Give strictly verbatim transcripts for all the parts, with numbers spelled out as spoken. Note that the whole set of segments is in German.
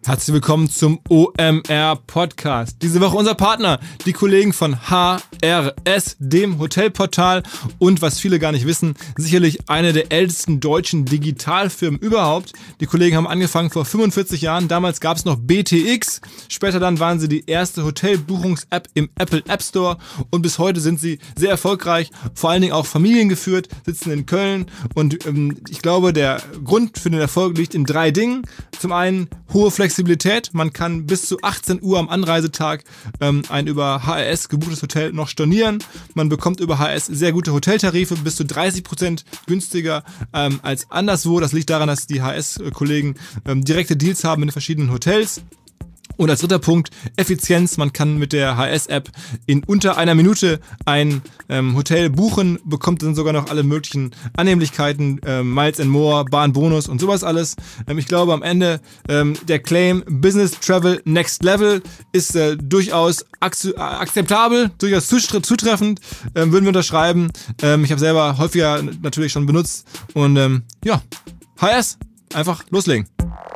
Herzlich willkommen zum O M R Podcast. Diese Woche unser Partner, die Kollegen von H R S, dem Hotelportal und, was viele gar nicht wissen, sicherlich eine der ältesten deutschen Digitalfirmen überhaupt. Die Kollegen haben angefangen vor fünfundvierzig Jahren, damals gab es noch B T X, später dann waren sie die erste Hotelbuchungs-App im Apple App Store und bis heute sind sie sehr erfolgreich, vor allen Dingen auch familiengeführt, sitzen in Köln und ähm, ich glaube, der Grund für den Erfolg liegt in drei Dingen. Zum einen hohe Flexibilität, man kann bis zu achtzehn Uhr am Anreisetag ähm, ein über H R S gebuchtes Hotel noch stornieren. Man bekommt über H R S sehr gute Hoteltarife, bis zu dreißig Prozent günstiger ähm, als anderswo. Das liegt daran, dass die H R S-Kollegen ähm, direkte Deals haben mit den verschiedenen Hotels. Und als dritter Punkt, Effizienz. Man kann mit der H R S-App in unter einer Minute ein ähm, Hotel buchen, bekommt dann sogar noch alle möglichen Annehmlichkeiten, ähm, Miles and More, Bahnbonus und sowas alles. Ähm, ich glaube, am Ende ähm, der Claim Business Travel Next Level ist äh, durchaus ak- akzeptabel, durchaus zutreffend, ähm, würden wir unterschreiben. Ähm, ich habe selber häufiger natürlich schon benutzt und ähm, ja, H R S, einfach loslegen.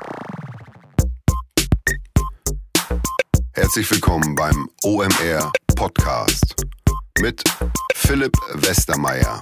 Herzlich willkommen beim O M R Podcast mit Philipp Westermeier.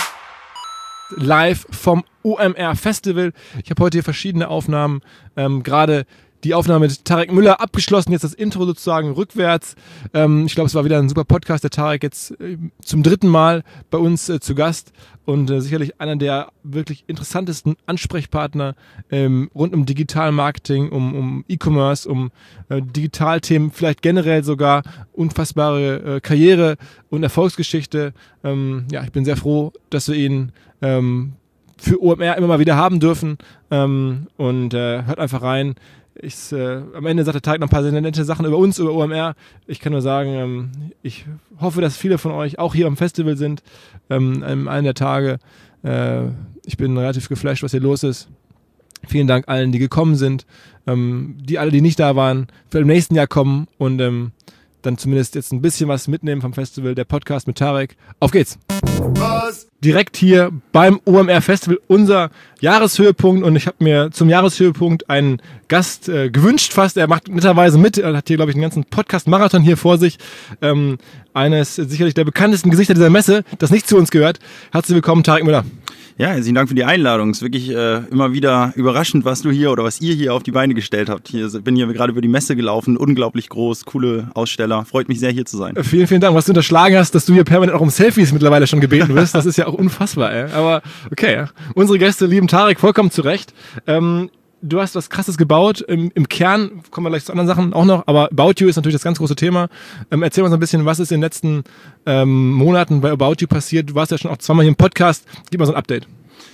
Live vom O M R Festival. Ich habe heute hier verschiedene Aufnahmen, ähm, gerade die Aufnahme mit Tarek Müller abgeschlossen, jetzt das Intro sozusagen rückwärts. Ähm, ich glaube, es war wieder ein super Podcast. Der Tarek jetzt äh, zum dritten Mal bei uns äh, zu Gast und äh, sicherlich einer der wirklich interessantesten Ansprechpartner ähm, rund um Digitalmarketing, um, um E-Commerce, um äh, Digitalthemen, vielleicht generell sogar unfassbare äh, Karriere und Erfolgsgeschichte. Ähm, ja, ich bin sehr froh, dass wir ihn ähm, für O M R immer mal wieder haben dürfen ähm, und äh, hört einfach rein. Ich, äh, am Ende sagt der Tag noch ein paar sehr nette Sachen über uns, über O M R. Ich kann nur sagen, ähm, ich hoffe, dass viele von euch auch hier am Festival sind, ähm, an einem der Tage. Äh, ich bin relativ geflasht, was hier los ist. Vielen Dank allen, die gekommen sind, ähm, die alle, die nicht da waren, für im nächsten Jahr kommen und ähm, dann zumindest jetzt ein bisschen was mitnehmen vom Festival, der Podcast mit Tarek. Auf geht's! Was? Direkt hier beim O M R Festival, unser Jahreshöhepunkt, und ich habe mir zum Jahreshöhepunkt einen Gast äh, gewünscht fast. Er macht netterweise mit, er hat hier, glaube ich, einen ganzen Podcast-Marathon hier vor sich. Ähm, eines sicherlich der bekanntesten Gesichter dieser Messe, das nicht zu uns gehört. Herzlich willkommen, Tarek Müller. Ja, herzlichen Dank für die Einladung. Es ist wirklich äh, immer wieder überraschend, was du hier oder was ihr hier auf die Beine gestellt habt. Hier bin hier gerade über die Messe gelaufen, unglaublich groß, coole Aussteller. Freut mich sehr, hier zu sein. Vielen, vielen Dank, was du unterschlagen hast, dass du hier permanent auch um Selfies mittlerweile schon gebeten wirst. Das ist ja auch unfassbar, ey. Aber okay, ja. Unsere Gäste lieben Tarek vollkommen zurecht. Ähm, Du hast was Krasses gebaut. Im, Im Kern kommen wir gleich zu anderen Sachen auch noch, aber About You ist natürlich das ganz große Thema. Ähm, erzähl uns ein bisschen, was ist in den letzten ähm, Monaten bei About You passiert. Du warst ja schon auch zweimal hier im Podcast. Gib mal so ein Update.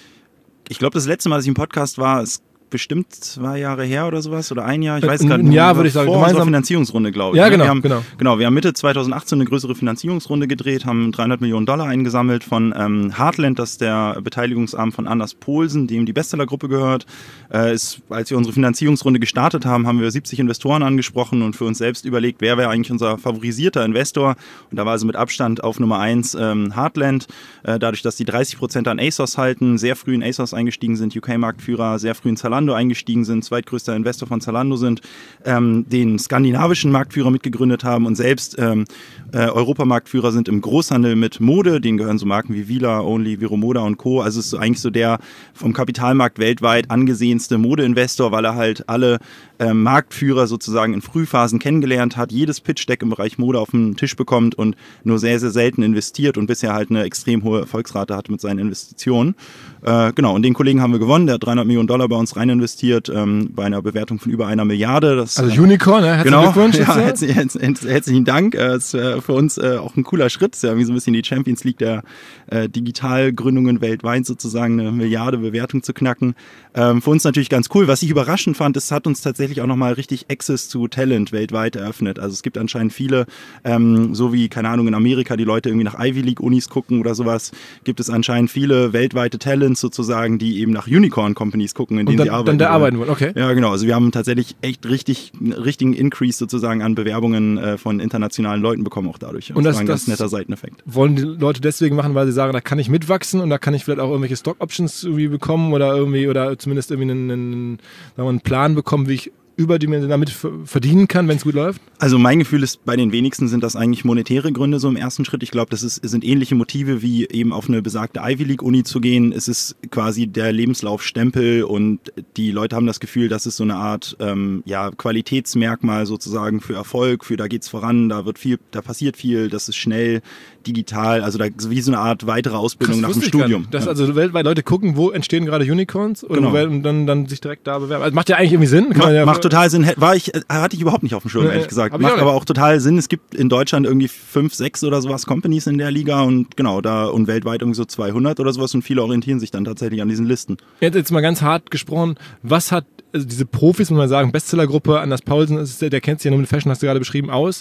Ich glaube, das letzte Mal, dass ich im Podcast war, ist bestimmt zwei Jahre her oder sowas oder ein Jahr, ich weiß gar nicht. Ein Jahr würde ich sagen. Vor unserer Finanzierungsrunde, glaube ich. Ja, genau, wir haben, genau. Genau, wir haben Mitte zwanzig achtzehn eine größere Finanzierungsrunde gedreht, haben dreihundert Millionen Dollar eingesammelt von ähm, Heartland, das ist der Beteiligungsarm von Anders Poulsen, dem die Bestseller-Gruppe gehört. Äh, ist, als wir unsere Finanzierungsrunde gestartet haben, haben wir siebzig Investoren angesprochen und für uns selbst überlegt, wer wäre eigentlich unser favorisierter Investor. Und da war also mit Abstand auf Nummer eins ähm, Heartland, äh, dadurch, dass die dreißig Prozent an ASOS halten, sehr früh in ASOS eingestiegen sind, U K-Marktführer, sehr früh in Zalando eingestiegen sind, zweitgrößter Investor von Zalando sind, ähm, den skandinavischen Marktführer mitgegründet haben und selbst ähm, äh, Europamarktführer sind im Großhandel mit Mode, denen gehören so Marken wie Vila, Only, Viromoda und Co. Also es ist so eigentlich so der vom Kapitalmarkt weltweit angesehenste Modeinvestor, weil er halt alle äh, Marktführer sozusagen in Frühphasen kennengelernt hat, jedes Pitch-Deck im Bereich Mode auf den Tisch bekommt und nur sehr, sehr selten investiert und bisher halt eine extrem hohe Erfolgsrate hatte mit seinen Investitionen. Äh, genau, und den Kollegen haben wir gewonnen, der hat dreihundert Millionen Dollar bei uns rein investiert, ähm, bei einer Bewertung von über einer Milliarde. Das, also Unicorn, ne? Herzlichen genau, Glückwunsch. Ja, herzlich, herzlich, herzlichen Dank. Das äh, ist äh, für uns äh, auch ein cooler Schritt. Das ist ja wie so ein bisschen die Champions League der äh, Digitalgründungen weltweit sozusagen eine Milliarde Bewertung zu knacken. Ähm, für uns natürlich ganz cool. Was ich überraschend fand, es hat uns tatsächlich auch nochmal richtig Access zu Talent weltweit eröffnet. Also es gibt anscheinend viele, ähm, so wie, keine Ahnung, in Amerika die Leute irgendwie nach Ivy League Unis gucken oder sowas, gibt es anscheinend viele weltweite Talents sozusagen, die eben nach Unicorn Companies gucken, in denen dann, sie arbeiten. Dann da arbeiten wollen, okay. Ja, genau. Also wir haben tatsächlich echt richtig einen richtigen Increase sozusagen an Bewerbungen äh, von internationalen Leuten bekommen auch dadurch. Und das, das war ein das ganz netter Seiteneffekt. Wollen die Leute deswegen machen, weil sie sagen, da kann ich mitwachsen und da kann ich vielleicht auch irgendwelche Stock Options irgendwie bekommen oder irgendwie oder zumindest irgendwie einen, einen, sagen wir, einen Plan bekommen, wie ich überdimensional damit verdienen kann, wenn es gut läuft? Also mein Gefühl ist, bei den wenigsten sind das eigentlich monetäre Gründe so im ersten Schritt. Ich glaube, das ist, sind ähnliche Motive wie eben auf eine besagte Ivy League Uni zu gehen. Es ist quasi der Lebenslaufstempel und die Leute haben das Gefühl, dass es so eine Art ähm, ja, Qualitätsmerkmal sozusagen für Erfolg, für da geht's voran, da wird viel, da passiert viel, das ist schnell, digital, also da wie so eine Art weitere Ausbildung Krass, nach dem Studium. Dass ja. also weltweit Leute gucken, wo entstehen gerade Unicorns oder Genau. wo, und dann, dann sich direkt da bewerben. Also macht ja eigentlich irgendwie Sinn. Kann Ma man ja macht total Sinn. War ich, hatte ich überhaupt nicht auf dem Schirm, Nee, ehrlich gesagt. hab ich Macht auch aber auch total Sinn. Es gibt in Deutschland irgendwie fünf, sechs oder sowas Companies in der Liga und genau, da und weltweit irgendwie so zweihundert oder sowas und viele orientieren sich dann tatsächlich an diesen Listen. Jetzt, jetzt mal ganz hart gesprochen, was hat also diese Profis, muss man sagen, Bestsellergruppe, Anders Paulsen, ist der, der kennt sich ja nur mit Fashion, hast du gerade beschrieben, aus.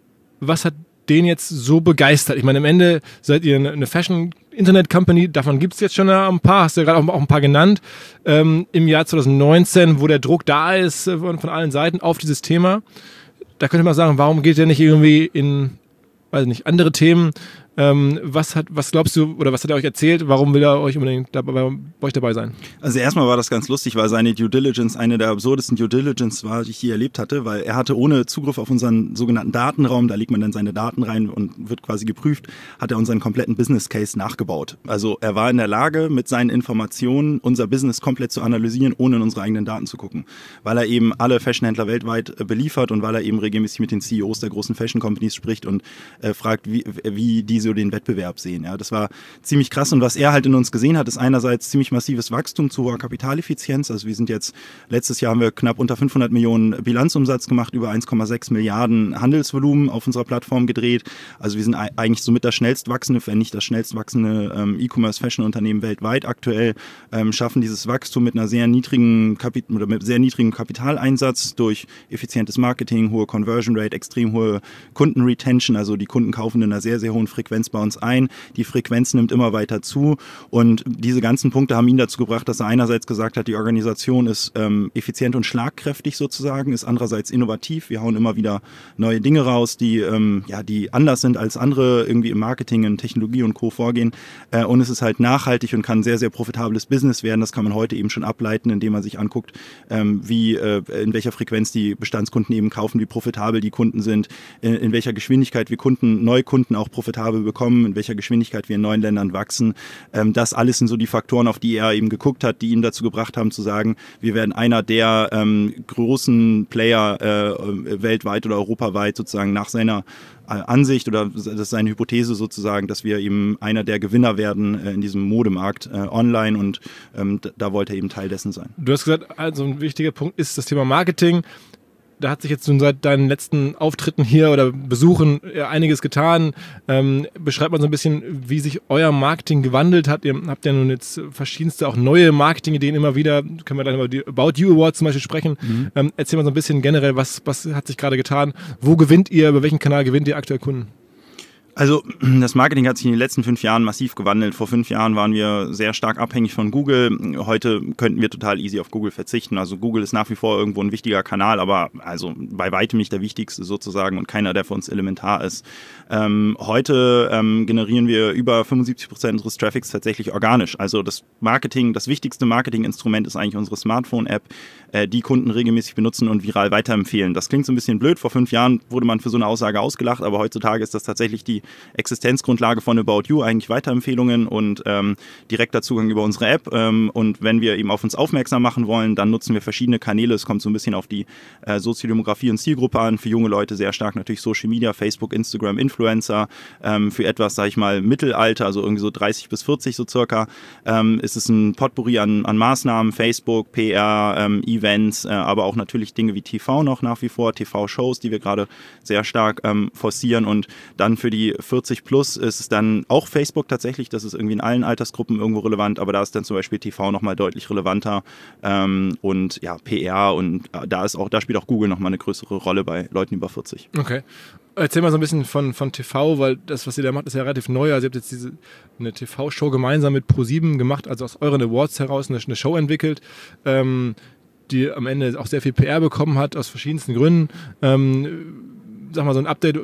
Was hat den jetzt so begeistert? Ich meine, am Ende seid ihr eine, eine Fashion-Internet-Company, davon gibt es jetzt schon ein paar, hast du ja gerade auch, auch ein paar genannt, ähm, im Jahr zwanzig neunzehn, wo der Druck da ist äh, von, von allen Seiten auf dieses Thema. Da könnte man sagen, warum geht der nicht irgendwie in, weiß nicht, andere Themen? Ähm, was hat, was glaubst du, oder was hat er euch erzählt? Warum will er euch unbedingt dabei, bei euch dabei sein? Also erstmal war das ganz lustig, weil seine Due Diligence eine der absurdesten Due Diligence war, die ich je erlebt hatte, weil er hatte ohne Zugriff auf unseren sogenannten Datenraum, da legt man dann seine Daten rein und wird quasi geprüft, hat er unseren kompletten Business Case nachgebaut. Also er war in der Lage, mit seinen Informationen unser Business komplett zu analysieren, ohne in unsere eigenen Daten zu gucken. Weil er eben alle Fashionhändler weltweit äh, beliefert und weil er eben regelmäßig mit den C E Os der großen Fashion Companies spricht und äh, fragt, wie, wie diese den Wettbewerb sehen. Ja, das war ziemlich krass und was er halt in uns gesehen hat, ist einerseits ziemlich massives Wachstum zu hoher Kapitaleffizienz. Also wir sind jetzt, letztes Jahr haben wir knapp unter fünfhundert Millionen Bilanzumsatz gemacht, über eins Komma sechs Milliarden Handelsvolumen auf unserer Plattform gedreht. Also wir sind eigentlich somit das schnellst wachsende, wenn nicht das schnellst wachsende ähm, E-Commerce-Fashion-Unternehmen weltweit aktuell, ähm, schaffen dieses Wachstum mit einer sehr niedrigen Kapit oder mit sehr niedrigem Kapitaleinsatz durch effizientes Marketing, hohe Conversion Rate, extrem hohe Kundenretention, also die Kunden kaufen in einer sehr, sehr hohen Frequenz bei uns ein. Die Frequenz nimmt immer weiter zu und diese ganzen Punkte haben ihn dazu gebracht, dass er einerseits gesagt hat, die Organisation ist ähm, effizient und schlagkräftig sozusagen, ist andererseits innovativ. Wir hauen immer wieder neue Dinge raus, die, ähm, ja, die anders sind als andere irgendwie im Marketing, in Technologie und Co. vorgehen. Äh, und es ist halt nachhaltig und kann ein sehr, sehr profitables Business werden. Das kann man heute eben schon ableiten, indem man sich anguckt, ähm, wie, äh, in welcher Frequenz die Bestandskunden eben kaufen, wie profitabel die Kunden sind, in, in welcher Geschwindigkeit wir Kunden, Neukunden auch profitabel bekommen, in welcher Geschwindigkeit wir in neuen Ländern wachsen. Ähm, das alles sind so die Faktoren, auf die er eben geguckt hat, die ihn dazu gebracht haben zu sagen, wir werden einer der ähm, großen Player äh, weltweit oder europaweit sozusagen nach seiner äh, Ansicht oder das ist seine Hypothese sozusagen, dass wir eben einer der Gewinner werden äh, in diesem Modemarkt äh, online und ähm, da wollte er eben Teil dessen sein. Du hast gesagt, also ein wichtiger Punkt ist das Thema Marketing. Da hat sich jetzt nun seit deinen letzten Auftritten hier oder Besuchen einiges getan. Ähm, beschreibt mal so ein bisschen, wie sich euer Marketing gewandelt hat. Ihr habt ja nun jetzt verschiedenste auch neue Marketingideen immer wieder. Können wir dann über die About You Awards zum Beispiel sprechen. Mhm. Ähm, erzähl mal so ein bisschen generell, was, was hat sich gerade getan? Wo gewinnt ihr, über welchen Kanal gewinnt ihr aktuell Kunden? Also das Marketing hat sich in den letzten fünf Jahren massiv gewandelt. Vor fünf Jahren waren wir sehr stark abhängig von Google. Heute könnten wir total easy auf Google verzichten. Also Google ist nach wie vor irgendwo ein wichtiger Kanal, aber also bei weitem nicht der wichtigste sozusagen und keiner, der für uns elementar ist. Ähm, heute ähm, generieren wir über fünfundsiebzig Prozent unseres Traffics tatsächlich organisch. Also das Marketing, das wichtigste Marketinginstrument ist eigentlich unsere Smartphone-App, äh, die Kunden regelmäßig benutzen und viral weiterempfehlen. Das klingt so ein bisschen blöd. Vor fünf Jahren wurde man für so eine Aussage ausgelacht, aber heutzutage ist das tatsächlich die Existenzgrundlage von About You, eigentlich Weiterempfehlungen und ähm, direkter Zugang über unsere App. Ähm, und wenn wir eben auf uns aufmerksam machen wollen, dann nutzen wir verschiedene Kanäle. Es kommt so ein bisschen auf die äh, Soziodemografie und Zielgruppe an. Für junge Leute sehr stark natürlich Social Media, Facebook, Instagram, Influencer. Ähm, für etwas, sage ich mal, Mittelalter, also irgendwie so dreißig bis vierzig so circa, ähm, ist es ein Potpourri an, an Maßnahmen, Facebook, P R, ähm, Events, äh, aber auch natürlich Dinge wie T V noch nach wie vor, T V-Shows, die wir gerade sehr stark ähm, forcieren und dann für die vierzig plus ist es dann auch Facebook tatsächlich, das ist irgendwie in allen Altersgruppen irgendwo relevant, aber da ist dann zum Beispiel T V nochmal deutlich relevanter ähm, und ja, P R und da ist auch, da spielt auch Google nochmal eine größere Rolle bei Leuten über vierzig. Okay. Erzähl mal so ein bisschen von, von T V, weil das, was ihr da macht, ist ja relativ neu. Also ihr habt jetzt diese, eine T V-Show gemeinsam mit ProSieben gemacht, also aus euren Awards heraus eine, eine Show entwickelt, ähm, die am Ende auch sehr viel P R bekommen hat, aus verschiedensten Gründen. Ähm, sag mal, so ein Update,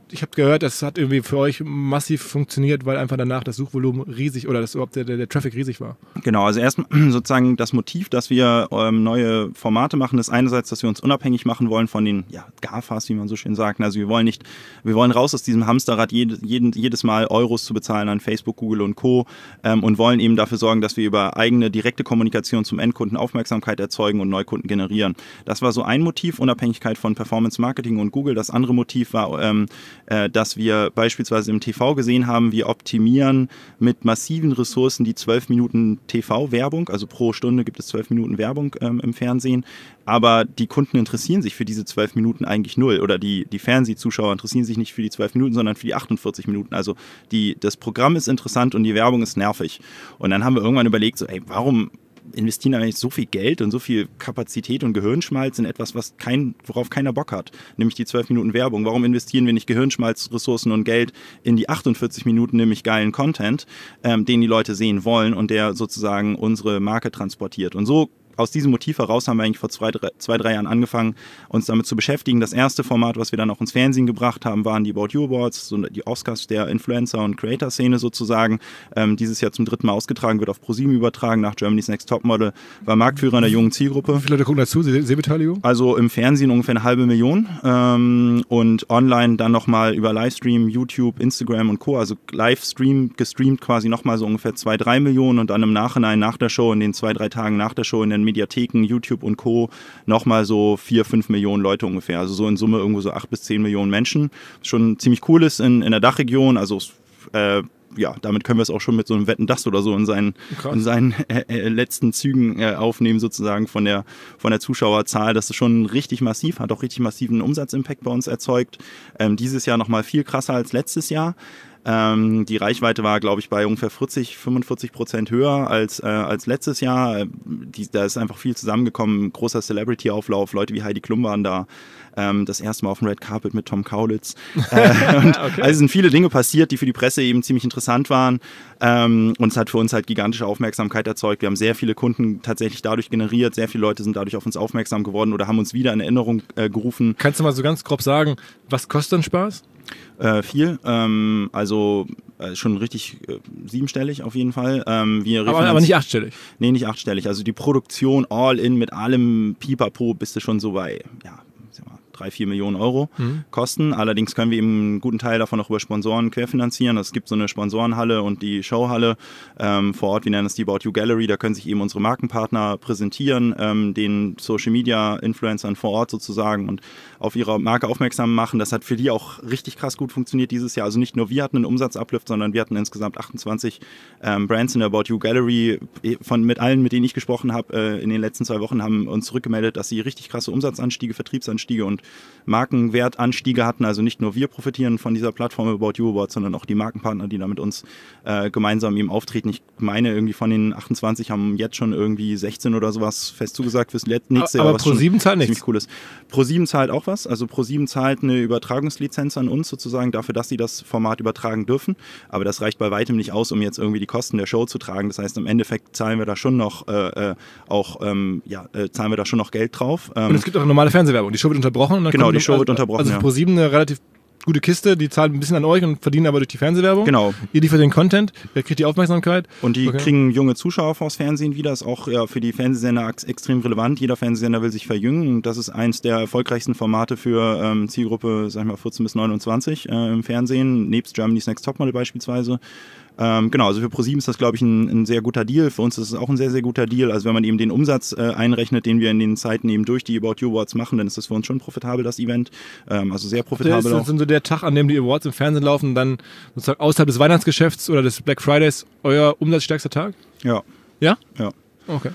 ich habe gehört, das hat irgendwie für euch massiv funktioniert, weil einfach danach das Suchvolumen riesig oder das überhaupt der, der, der Traffic riesig war. Genau, also erstmal sozusagen das Motiv, dass wir ähm, neue Formate machen, ist einerseits, dass wir uns unabhängig machen wollen von den ja, GAFAs, wie man so schön sagt. Also wir wollen nicht, wir wollen raus aus diesem Hamsterrad, jede, jeden, jedes Mal Euros zu bezahlen an Facebook, Google und Co. Ähm, und wollen eben dafür sorgen, dass wir über eigene direkte Kommunikation zum Endkunden Aufmerksamkeit erzeugen und Neukunden generieren. Das war so ein Motiv, Unabhängigkeit von Performance Marketing und Google. Das andere Motiv war, ähm, äh, dass wir beispielsweise im T V gesehen haben, wir optimieren mit massiven Ressourcen die zwölf Minuten T V-Werbung, also pro Stunde gibt es zwölf Minuten Werbung ähm, im Fernsehen, aber die Kunden interessieren sich für diese zwölf Minuten eigentlich null oder die, die Fernsehzuschauer interessieren sich nicht für die zwölf Minuten, sondern für die achtundvierzig Minuten. Also die, das Programm ist interessant und die Werbung ist nervig. Und dann haben wir irgendwann überlegt, so, ey, warum investieren eigentlich so viel Geld und so viel Kapazität und Gehirnschmalz in etwas, was kein, worauf keiner Bock hat, nämlich die zwölf Minuten Werbung. Warum investieren wir nicht Gehirnschmalz, Ressourcen und Geld in die achtundvierzig Minuten, nämlich geilen Content, ähm, den die Leute sehen wollen und der sozusagen unsere Marke transportiert. Und so aus diesem Motiv heraus haben wir eigentlich vor zwei drei, zwei, drei Jahren angefangen, uns damit zu beschäftigen. Das erste Format, was wir dann auch ins Fernsehen gebracht haben, waren die About You Awards, so die Oscars der Influencer- und Creator-Szene sozusagen. Ähm, dieses Jahr zum dritten Mal ausgetragen, wird auf ProSieben übertragen, nach Germany's Next Topmodel, war Marktführer in der jungen Zielgruppe. Wie viele Leute gucken dazu, Seh- Sehbeteiligung? Also im Fernsehen ungefähr eine halbe Million ähm, und online dann nochmal über Livestream, YouTube, Instagram und Co., also Livestream gestreamt quasi nochmal so ungefähr zwei, drei Millionen und dann im Nachhinein nach der Show, in den zwei, drei Tagen nach der Show in den Mediatheken, YouTube und Co. nochmal so vier, fünf Millionen Leute ungefähr. Also so in Summe irgendwo so acht bis zehn Millionen Menschen. Schon ziemlich cool ist in, in der Dachregion. Also äh, ja, damit können wir es auch schon mit so einem Wetten, das oder so in seinen, in seinen äh, äh, letzten Zügen äh, aufnehmen sozusagen von der, von der Zuschauerzahl. Das ist schon richtig massiv, hat auch richtig massiven Umsatzimpact bei uns erzeugt. Ähm, dieses Jahr nochmal viel krasser als letztes Jahr. Ähm, die Reichweite war, glaube ich, bei ungefähr vierzig, fünfundvierzig Prozent höher als, äh, als letztes Jahr. Die, da ist einfach viel zusammengekommen. Großer Celebrity-Auflauf, Leute wie Heidi Klum waren da. Ähm, das erste Mal auf dem Red Carpet mit Tom Kaulitz. Äh, und okay. Also sind viele Dinge passiert, die für die Presse eben ziemlich interessant waren. Ähm, und es hat für uns halt gigantische Aufmerksamkeit erzeugt. Wir haben sehr viele Kunden tatsächlich dadurch generiert. Sehr viele Leute sind dadurch auf uns aufmerksam geworden oder haben uns wieder in Erinnerung äh, gerufen. Kannst du mal so ganz grob sagen, was kostet denn Spaß? Äh, viel, ähm, also äh, schon richtig äh, siebenstellig auf jeden Fall. Ähm, wir aber, aber nicht achtstellig? Nee, nicht achtstellig. Also die Produktion all in mit allem Pipapo bist du schon so bei, ja, drei, vier Millionen Euro mhm. kosten. Allerdings können wir eben einen guten Teil davon auch über Sponsoren querfinanzieren. Es gibt so eine Sponsorenhalle und die Showhalle ähm, vor Ort, wir nennen es die About You Gallery, da können sich eben unsere Markenpartner präsentieren, ähm, den Social Media Influencern vor Ort sozusagen und auf ihre Marke aufmerksam machen. Das hat für die auch richtig krass gut funktioniert dieses Jahr. Also nicht nur wir hatten einen Umsatzuplift, sondern wir hatten insgesamt achtundzwanzig ähm, Brands in der About You Gallery. Von mit allen, mit denen ich gesprochen habe äh, in den letzten zwei Wochen, haben uns zurückgemeldet, dass sie richtig krasse Umsatzanstiege, Vertriebsanstiege und Markenwertanstiege hatten. Also nicht nur wir profitieren von dieser Plattform About You Awards, sondern auch die Markenpartner, die da mit uns äh, gemeinsam eben auftreten. Ich meine, irgendwie von den achtundzwanzig haben jetzt schon irgendwie sechzehn oder sowas fest zugesagt fürs nächste Jahr. Aber ProSieben zahlt nichts. Cool ist. ProSieben zahlt auch was. Also ProSieben zahlt eine Übertragungslizenz an uns sozusagen dafür, dass sie das Format übertragen dürfen. Aber das reicht bei weitem nicht aus, um jetzt irgendwie die Kosten der Show zu tragen. Das heißt, im Endeffekt zahlen wir da schon noch äh, auch ähm, ja, äh, zahlen wir da schon noch Geld drauf. Ähm, und es gibt auch normale Fernsehwerbung. Die Show wird unterbrochen. Und dann genau, kommt die Show also, wird unterbrochen. Also ja. ProSieben eine relativ gute Kiste, die zahlen ein bisschen an euch und verdienen aber durch die Fernsehwerbung. Genau. Ihr liefert den Content, ihr kriegt die Aufmerksamkeit. Und die okay. kriegen junge Zuschauer vors Fernsehen wieder. Das ist auch ja, für die Fernsehsender extrem relevant. Jeder Fernsehsender will sich verjüngen. Und das ist eins der erfolgreichsten Formate für ähm, Zielgruppe, sag ich mal, vierzehn bis neunundzwanzig äh, im Fernsehen, nebst Germany's Next Topmodel beispielsweise. Ähm, genau, also für ProSieben ist das, glaube ich, ein, ein sehr guter Deal. Für uns ist es auch ein sehr, sehr guter Deal. Also wenn man eben den Umsatz äh, einrechnet, den wir in den Zeiten eben durch die About You Awards machen, dann ist das für uns schon profitabel, das Event. Ähm, also sehr profitabel. Das ist dann so der Tag, an dem die Awards im Fernsehen laufen, dann sozusagen außerhalb des Weihnachtsgeschäfts oder des Black Fridays euer umsatzstärkster Tag? Ja. Ja? Ja. Okay.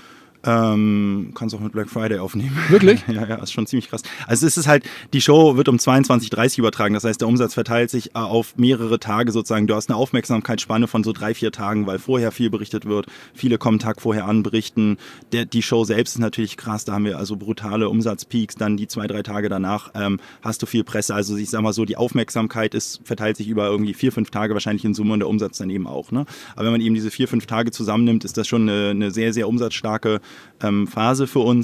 Ähm, kannst auch mit Black Friday aufnehmen. Wirklich? ja, ja, ist schon ziemlich krass. Also es ist halt, die Show wird um zweiundzwanzig Uhr dreißig übertragen, das heißt, der Umsatz verteilt sich auf mehrere Tage sozusagen. Du hast eine Aufmerksamkeitsspanne von so drei, vier Tagen, weil vorher viel berichtet wird. Viele kommen Tag vorher an, berichten. Der, die Show selbst ist natürlich krass, da haben wir also brutale Umsatzpeaks, dann die zwei, drei Tage danach ähm, hast du viel Presse. Also ich sag mal so, die Aufmerksamkeit ist, verteilt sich über irgendwie vier, fünf Tage wahrscheinlich in Summe und der Umsatz dann eben auch. Ne? Aber wenn man eben diese vier, fünf Tage zusammennimmt, ist das schon eine, eine sehr, sehr umsatzstarke ähm, Phase für uns.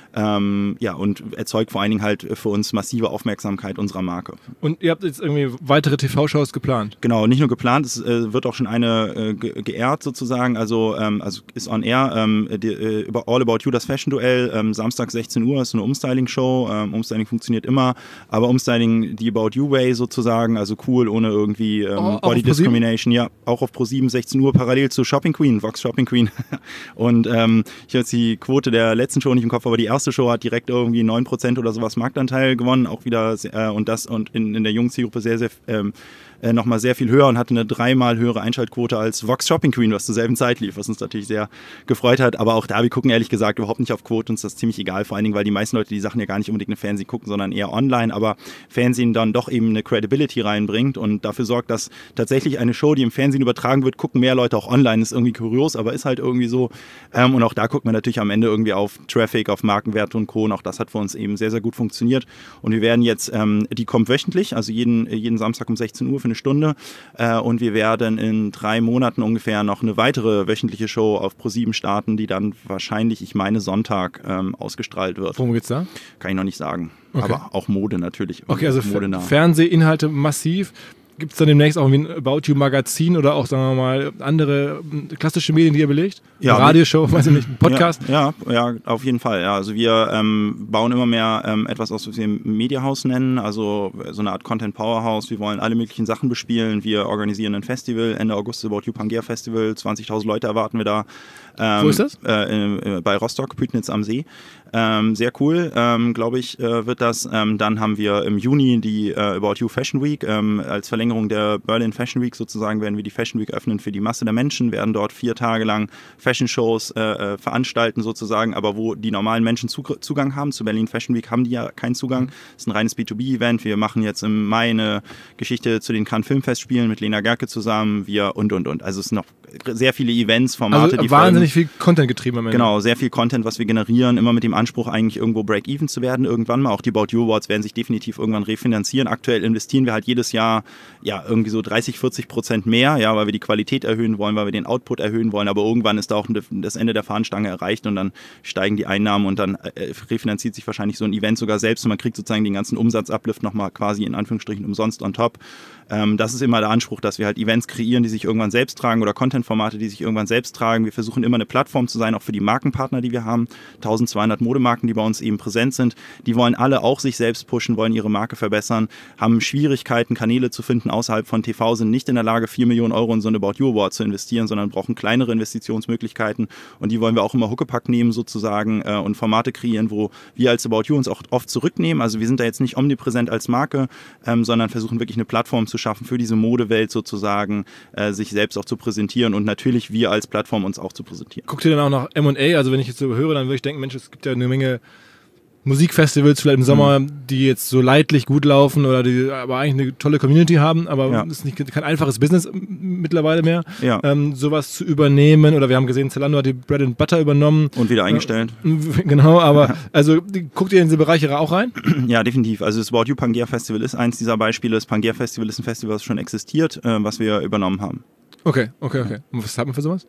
Ähm, ja, und erzeugt vor allen Dingen halt für uns massive Aufmerksamkeit unserer Marke. Und ihr habt jetzt irgendwie weitere T V-Shows geplant? Genau, nicht nur geplant, es äh, wird auch schon eine äh, ge geehrt sozusagen, also, ähm, also ist on air, ähm, die, äh, über All About You, das Fashion-Duell, ähm, Samstag sechzehn Uhr, ist so eine Umstyling-Show, ähm, Umstyling funktioniert immer, aber Umstyling die About You Way sozusagen, also cool, ohne irgendwie ähm, oh, Body Discrimination, ja, auch auf ProSieben sechzehn Uhr, parallel zu Shopping Queen, Vox Shopping Queen. Und ähm, ich habe jetzt die Quote der letzten Show nicht im Kopf, aber die erste Show hat direkt irgendwie neun Prozent oder sowas Marktanteil gewonnen, auch wieder äh, und das und in, in der jungen Zielgruppe sehr, sehr ähm, äh, nochmal sehr viel höher und hatte eine dreimal höhere Einschaltquote als Vox Shopping Queen, was zur selben Zeit lief, was uns natürlich sehr gefreut hat. Aber auch da, wir gucken ehrlich gesagt überhaupt nicht auf Quote, uns ist das ziemlich egal, vor allen Dingen, weil die meisten Leute die Sachen ja gar nicht unbedingt im Fernsehen gucken, sondern eher online, aber Fernsehen dann doch eben eine Credibility reinbringt und dafür sorgt, dass tatsächlich eine Show, die im Fernsehen übertragen wird, gucken mehr Leute auch online, ist irgendwie kurios, aber ist halt irgendwie so. Ähm, und auch da gucken wir natürlich am Ende irgendwie auf Traffic, auf Markenwerte und Co. Und auch das hat für uns eben sehr, sehr gut funktioniert. Und wir werden jetzt, ähm, die kommt wöchentlich, also jeden, jeden Samstag um sechzehn Uhr für eine Stunde. Äh, und wir werden in drei Monaten ungefähr noch eine weitere wöchentliche Show auf ProSieben starten, die dann wahrscheinlich, ich meine, Sonntag ähm, ausgestrahlt wird. Worum geht's da? Kann ich noch nicht sagen. Okay. Aber auch Mode natürlich. Okay, also modenah. Fernsehinhalte massiv. Gibt es dann demnächst auch ein About You Magazin oder auch, sagen wir mal, andere klassische Medien, die ihr belegt? Ja, eine Radioshow, weiß ich nicht, ein Podcast? Ja, ja, ja, auf jeden Fall. Ja. Also wir ähm, bauen immer mehr ähm, etwas aus, was wir Mediahaus nennen, also so eine Art Content Powerhouse. Wir wollen alle möglichen Sachen bespielen. Wir organisieren ein Festival, Ende August About You Pangea Festival, zwanzigtausend Leute erwarten wir da. Ähm, Wo ist das? Äh, äh, bei Rostock, Pütnitz am See. Ähm, sehr cool, ähm, glaube ich, äh, wird das. Ähm, dann haben wir im Juni die äh, About You Fashion Week. Ähm, als Verlängerung der Berlin Fashion Week sozusagen werden wir die Fashion Week öffnen für die Masse der Menschen, werden dort vier Tage lang Fashion-Shows äh, äh, veranstalten sozusagen, aber wo die normalen Menschen Zug Zugang haben. Zu Berlin Fashion Week haben die ja keinen Zugang. Das ist ein reines B zwei B Event. Wir machen jetzt im Mai eine Geschichte zu den Cannes Filmfestspielen mit Lena Gerke zusammen. Wir und, und, und. Also es sind noch sehr viele Events, Formate, also die wahnsinnig folgen. viel Content getrieben am Ende. Genau, sehr viel Content, was wir generieren, immer mit dem Anspruch eigentlich irgendwo Break-Even zu werden irgendwann mal. Auch die About You Awards werden sich definitiv irgendwann refinanzieren. Aktuell investieren wir halt jedes Jahr ja irgendwie so dreißig, vierzig Prozent mehr, ja, weil wir die Qualität erhöhen wollen, weil wir den Output erhöhen wollen, aber irgendwann ist da auch das Ende der Fahnenstange erreicht und dann steigen die Einnahmen und dann äh, refinanziert sich wahrscheinlich so ein Event sogar selbst und man kriegt sozusagen den ganzen Umsatzuplift nochmal quasi in Anführungsstrichen umsonst on top. Ähm, das ist immer der Anspruch, dass wir halt Events kreieren, die sich irgendwann selbst tragen oder Content-Formate, die sich irgendwann selbst tragen. Wir versuchen immer eine Plattform zu sein, auch für die Markenpartner, die wir haben. eintausendzweihundert Modemarken, die bei uns eben präsent sind. Die wollen alle auch sich selbst pushen, wollen ihre Marke verbessern, haben Schwierigkeiten, Kanäle zu finden außerhalb von T V, sind nicht in der Lage, vier Millionen Euro in so eine About You Award zu investieren, sondern brauchen kleinere Investitionsmöglichkeiten und die wollen wir auch immer Huckepack nehmen sozusagen äh, und Formate kreieren, wo wir als About You uns auch oft zurücknehmen. Also wir sind da jetzt nicht omnipräsent als Marke, ähm, sondern versuchen wirklich eine Plattform zu schaffen für diese Modewelt sozusagen, äh, sich selbst auch zu präsentieren und natürlich wir als Plattform uns auch zu präsentieren. Guckt ihr dann auch nach M und A? Also wenn ich jetzt so höre, dann würde ich denken, Mensch, es gibt ja eine Menge Musikfestivals vielleicht im Sommer, mhm. die jetzt so leidlich gut laufen oder die aber eigentlich eine tolle Community haben, aber es ja. ist nicht, kein einfaches Business mittlerweile mehr, ja. ähm, sowas zu übernehmen. Oder wir haben gesehen, Zalando hat die Bread and Butter übernommen. Und wieder eingestellt. Äh, genau, aber also guckt ihr in diese Bereiche auch rein? Ja, definitiv. Also das About You Pangea Festival ist eins dieser Beispiele. Das Pangea Festival ist ein Festival, das schon existiert, äh, was wir übernommen haben. Okay, okay, okay. Und was hat man für sowas?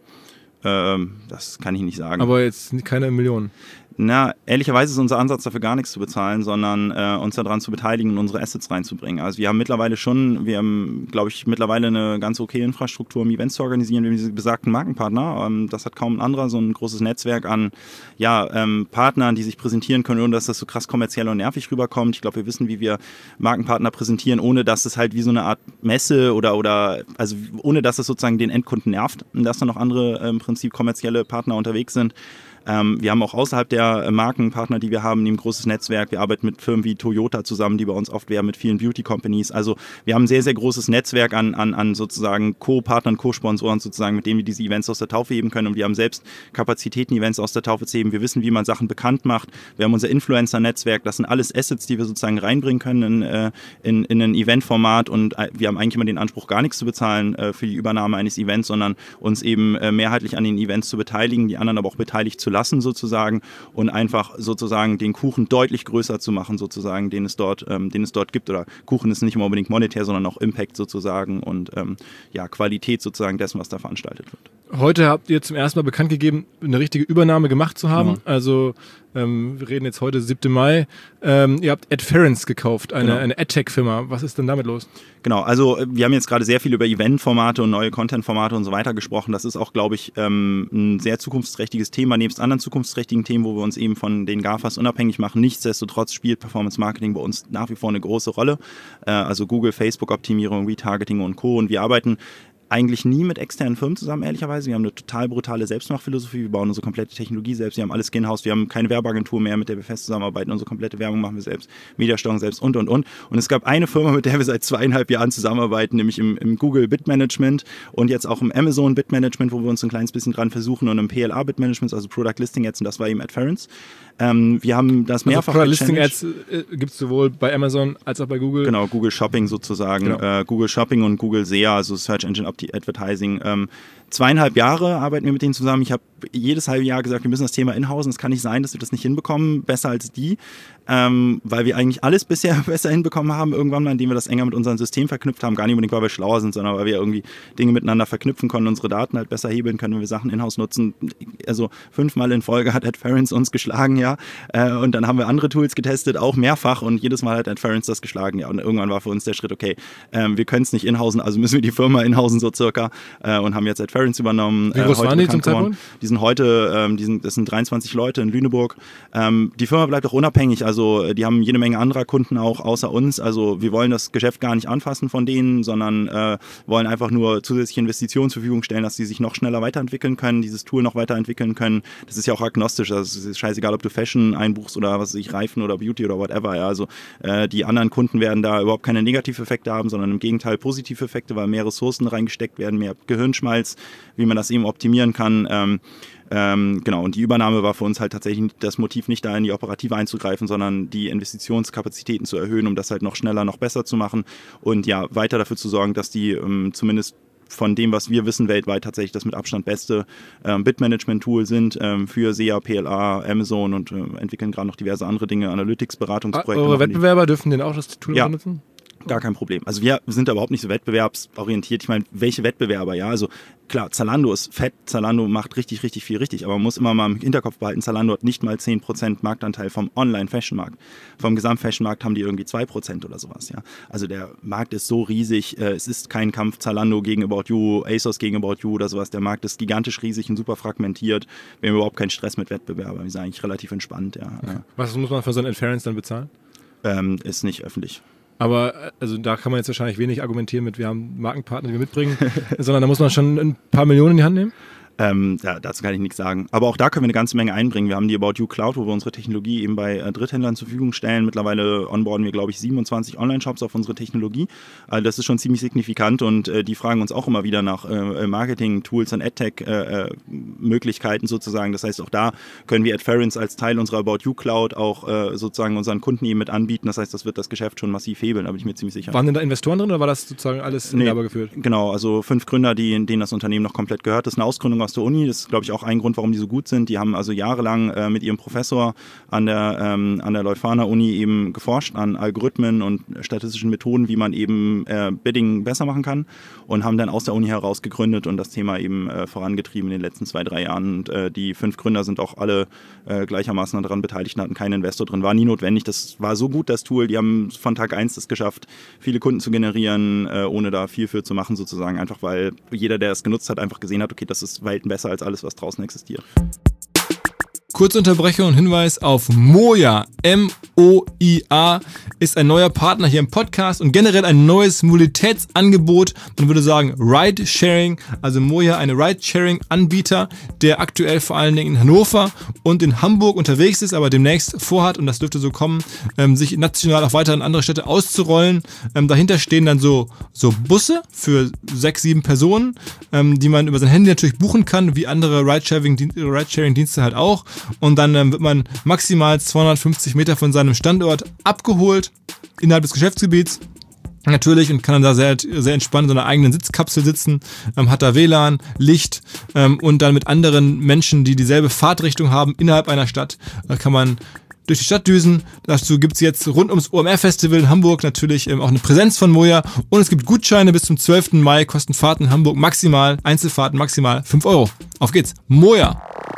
Ähm, das kann ich nicht sagen. Aber jetzt keine Millionen. Na, ehrlicherweise ist unser Ansatz dafür gar nichts zu bezahlen, sondern äh, uns daran zu beteiligen und unsere Assets reinzubringen. Also wir haben mittlerweile schon, wir haben, glaube ich, mittlerweile eine ganz okay Infrastruktur, um Events zu organisieren. Wir haben diese besagten Markenpartner. Ähm, das hat kaum ein anderer, so ein großes Netzwerk an ja, ähm, Partnern, die sich präsentieren können, ohne dass das so krass kommerziell und nervig rüberkommt. Ich glaube, wir wissen, wie wir Markenpartner präsentieren, ohne dass es halt wie so eine Art Messe oder, oder also ohne dass es sozusagen den Endkunden nervt, dass da noch andere äh, im Prinzip kommerzielle Partner unterwegs sind. Ähm, wir haben auch außerhalb der Markenpartner, die wir haben, ein großes Netzwerk. Wir arbeiten mit Firmen wie Toyota zusammen, die bei uns oft werben, mit vielen Beauty-Companies. Also wir haben ein sehr, sehr großes Netzwerk an, an, an sozusagen Co-Partnern, Co-Sponsoren sozusagen, mit denen wir diese Events aus der Taufe heben können. Und wir haben selbst Kapazitäten, Events aus der Taufe zu heben. Wir wissen, wie man Sachen bekannt macht. Wir haben unser Influencer-Netzwerk. Das sind alles Assets, die wir sozusagen reinbringen können in, in, in ein Eventformat. Und wir haben eigentlich immer den Anspruch, gar nichts zu bezahlen äh, für die Übernahme eines Events, sondern uns eben äh, mehrheitlich an den Events zu beteiligen, die anderen aber auch beteiligt zu lassen sozusagen und einfach sozusagen den Kuchen deutlich größer zu machen sozusagen, den es dort, ähm, den es dort gibt. Oder Kuchen ist nicht immer unbedingt monetär, sondern auch Impact sozusagen und ähm, ja, Qualität sozusagen dessen, was da veranstaltet wird. Heute habt ihr zum ersten Mal bekannt gegeben, eine richtige Übernahme gemacht zu haben. Ja. Also Ähm, wir reden jetzt heute siebten Mai. Ähm, ihr habt Adference gekauft, eine, Genau. eine AdTech-Firma. Was ist denn damit los? Genau, also wir haben jetzt gerade sehr viel über Event-Formate und neue Content-Formate und so weiter gesprochen. Das ist auch, glaube ich, ähm, ein sehr zukunftsträchtiges Thema, nebst anderen zukunftsträchtigen Themen, wo wir uns eben von den GAFAs unabhängig machen. Nichtsdestotrotz spielt Performance-Marketing bei uns nach wie vor eine große Rolle. Äh, also Google, Facebook-Optimierung, Retargeting und Co. Und wir arbeiten eigentlich nie mit externen Firmen zusammen, ehrlicherweise. Wir haben eine total brutale Selbstmachphilosophie. Wir bauen unsere komplette Technologie selbst. Wir haben alles in-house. Wir haben keine Werbeagentur mehr, mit der wir fest zusammenarbeiten. Unsere komplette Werbung machen wir selbst. Mediasteuerung selbst und, und, und. Und es gab eine Firma, mit der wir seit zweieinhalb Jahren zusammenarbeiten, nämlich im, im Google Bid Management und jetzt auch im Amazon Bid Management, wo wir uns ein kleines bisschen dran versuchen und im P L A Bid Management, also Product Listing Ads, und das war eben Adference. Ähm, wir haben das mehrfach also Listing Ads äh, gibt es sowohl bei Amazon als auch bei Google. Genau, Google Shopping sozusagen. Genau. Äh, Google Shopping und Google S E A, also Search Engine Advertising. Ähm, zweieinhalb Jahre arbeiten wir mit denen zusammen. Ich habe jedes halbe Jahr gesagt, wir müssen das Thema in-housen. Es kann nicht sein, dass wir das nicht hinbekommen, besser als die, ähm, weil wir eigentlich alles bisher besser hinbekommen haben, irgendwann mal, indem wir das enger mit unserem System verknüpft haben. Gar nicht unbedingt, weil wir schlauer sind, sondern weil wir irgendwie Dinge miteinander verknüpfen können, unsere Daten halt besser hebeln können, wenn wir Sachen in-house nutzen. Also fünfmal in Folge hat Adference uns geschlagen, ja. Äh, und dann haben wir andere Tools getestet, auch mehrfach, und jedes Mal hat Adference das geschlagen, ja. Und irgendwann war für uns der Schritt, okay, ähm, wir können es nicht in-housen, also müssen wir die Firma in-housen so circa, äh, und haben jetzt Adference übernommen. Wie groß äh, waren die zum Zeitpunkt? Die sind heute, ähm, die sind, das sind dreiundzwanzig Leute in Lüneburg. Ähm, die Firma bleibt auch unabhängig, also die haben jede Menge anderer Kunden auch außer uns. Also wir wollen das Geschäft gar nicht anfassen von denen, sondern äh, wollen einfach nur zusätzliche Investitionen zur Verfügung stellen, dass die sich noch schneller weiterentwickeln können, dieses Tool noch weiterentwickeln können. Das ist ja auch agnostisch, also es ist scheißegal, ob du Fashion einbuchst oder was weiß ich, Reifen oder Beauty oder whatever. Ja. Also äh, die anderen Kunden werden da überhaupt keine Negativeffekte haben, sondern im Gegenteil Positiveffekte, weil mehr Ressourcen reingesteckt werden, mehr Gehirnschmalz, wie man das eben optimieren kann. Ähm, ähm, genau, und die Übernahme war für uns halt tatsächlich das Motiv, nicht da in die Operative einzugreifen, sondern die Investitionskapazitäten zu erhöhen, um das halt noch schneller, noch besser zu machen und ja, weiter dafür zu sorgen, dass die ähm, zumindest von dem, was wir wissen, weltweit tatsächlich das mit Abstand beste ähm, Bid-Management-Tool sind ähm, für S E A, P L A, Amazon und äh, entwickeln gerade noch diverse andere Dinge, Analytics-Beratungsprojekte. Eure Wettbewerber dürfen den auch das Tool ja. benutzen? Gar kein Problem. Also wir sind da überhaupt nicht so wettbewerbsorientiert. Ich meine, welche Wettbewerber, ja? Also klar, Zalando ist fett, Zalando macht richtig, richtig viel richtig, aber man muss immer mal im Hinterkopf behalten, Zalando hat nicht mal zehn Prozent Marktanteil vom Online-Fashion-Markt. Vom Gesamt-Fashion-Markt haben die irgendwie zwei Prozent oder sowas, ja. Also der Markt ist so riesig, äh, es ist kein Kampf Zalando gegen About You, ASOS gegen About You oder sowas. Der Markt ist gigantisch riesig und super fragmentiert. Wir haben überhaupt keinen Stress mit Wettbewerbern. Wir sind eigentlich relativ entspannt, ja. Okay. Was muss man für so ein Adference dann bezahlen? Ähm, ist nicht öffentlich. Aber also da kann man jetzt wahrscheinlich wenig argumentieren mit, wir haben Markenpartner, die wir mitbringen, sondern da muss man schon ein paar Millionen in die Hand nehmen? Ähm, ja, dazu kann ich nichts sagen. Aber auch da können wir eine ganze Menge einbringen. Wir haben die About You Cloud, wo wir unsere Technologie eben bei äh, Dritthändlern zur Verfügung stellen. Mittlerweile onboarden wir, glaube ich, siebenundzwanzig Online-Shops auf unsere Technologie. Also das ist schon ziemlich signifikant und äh, die fragen uns auch immer wieder nach äh, Marketing-Tools und AdTech-Möglichkeiten äh, sozusagen. Das heißt, auch da können wir Adference als Teil unserer About You Cloud auch äh, sozusagen unseren Kunden eben mit anbieten. Das heißt, das wird das Geschäft schon massiv hebeln, da bin ich mir ziemlich sicher. Waren denn da Investoren drin oder war das sozusagen alles nee, selber geführt? Genau, also fünf Gründer, die, denen das Unternehmen noch komplett gehört. Das ist eine Ausgründung aus der Uni. Das ist, glaube ich, auch ein Grund, warum die so gut sind. Die haben also jahrelang äh, mit ihrem Professor an der, ähm, an der Leuphana-Uni eben geforscht an Algorithmen und statistischen Methoden, wie man eben äh, Bidding besser machen kann und haben dann aus der Uni heraus gegründet und das Thema eben äh, vorangetrieben in den letzten zwei, drei Jahren. Und äh, die fünf Gründer sind auch alle äh, gleichermaßen daran beteiligt und hatten keinen Investor drin. War nie notwendig. Das war so gut, das Tool. Die haben von Tag eins das geschafft, viele Kunden zu generieren, äh, ohne da viel für zu machen sozusagen. Einfach weil jeder, der es genutzt hat, einfach gesehen hat, okay, das ist Welten besser als alles, was draußen existiert. Kurze Unterbrechung und Hinweis auf Moja. M O I A ist ein neuer Partner hier im Podcast und generell ein neues Mobilitätsangebot. Man würde sagen Ride-Sharing, also Moja, eine Ride-Sharing-Anbieter, der aktuell vor allen Dingen in Hannover und in Hamburg unterwegs ist, aber demnächst vorhat, und das dürfte so kommen, ähm, sich national auch weiter in andere Städte auszurollen. Ähm, dahinter stehen dann so, so Busse für sechs, sieben Personen, ähm, die man über sein Handy natürlich buchen kann, wie andere Ride-Sharing-Dienste halt auch. Und dann ähm, wird man maximal zweihundertfünfzig Meter von seinem Standort abgeholt innerhalb des Geschäftsgebiets. Natürlich, und kann dann da sehr, sehr entspannt in seiner eigenen Sitzkapsel sitzen, ähm, hat da W L A N, Licht ähm, und dann mit anderen Menschen, die dieselbe Fahrtrichtung haben innerhalb einer Stadt, äh, kann man durch die Stadt düsen. Dazu gibt es jetzt rund ums O M R-Festival in Hamburg natürlich ähm, auch eine Präsenz von Moja und es gibt Gutscheine bis zum zwölften Mai, kosten Fahrten in Hamburg maximal, Einzelfahrten maximal fünf Euro. Auf geht's, Moja!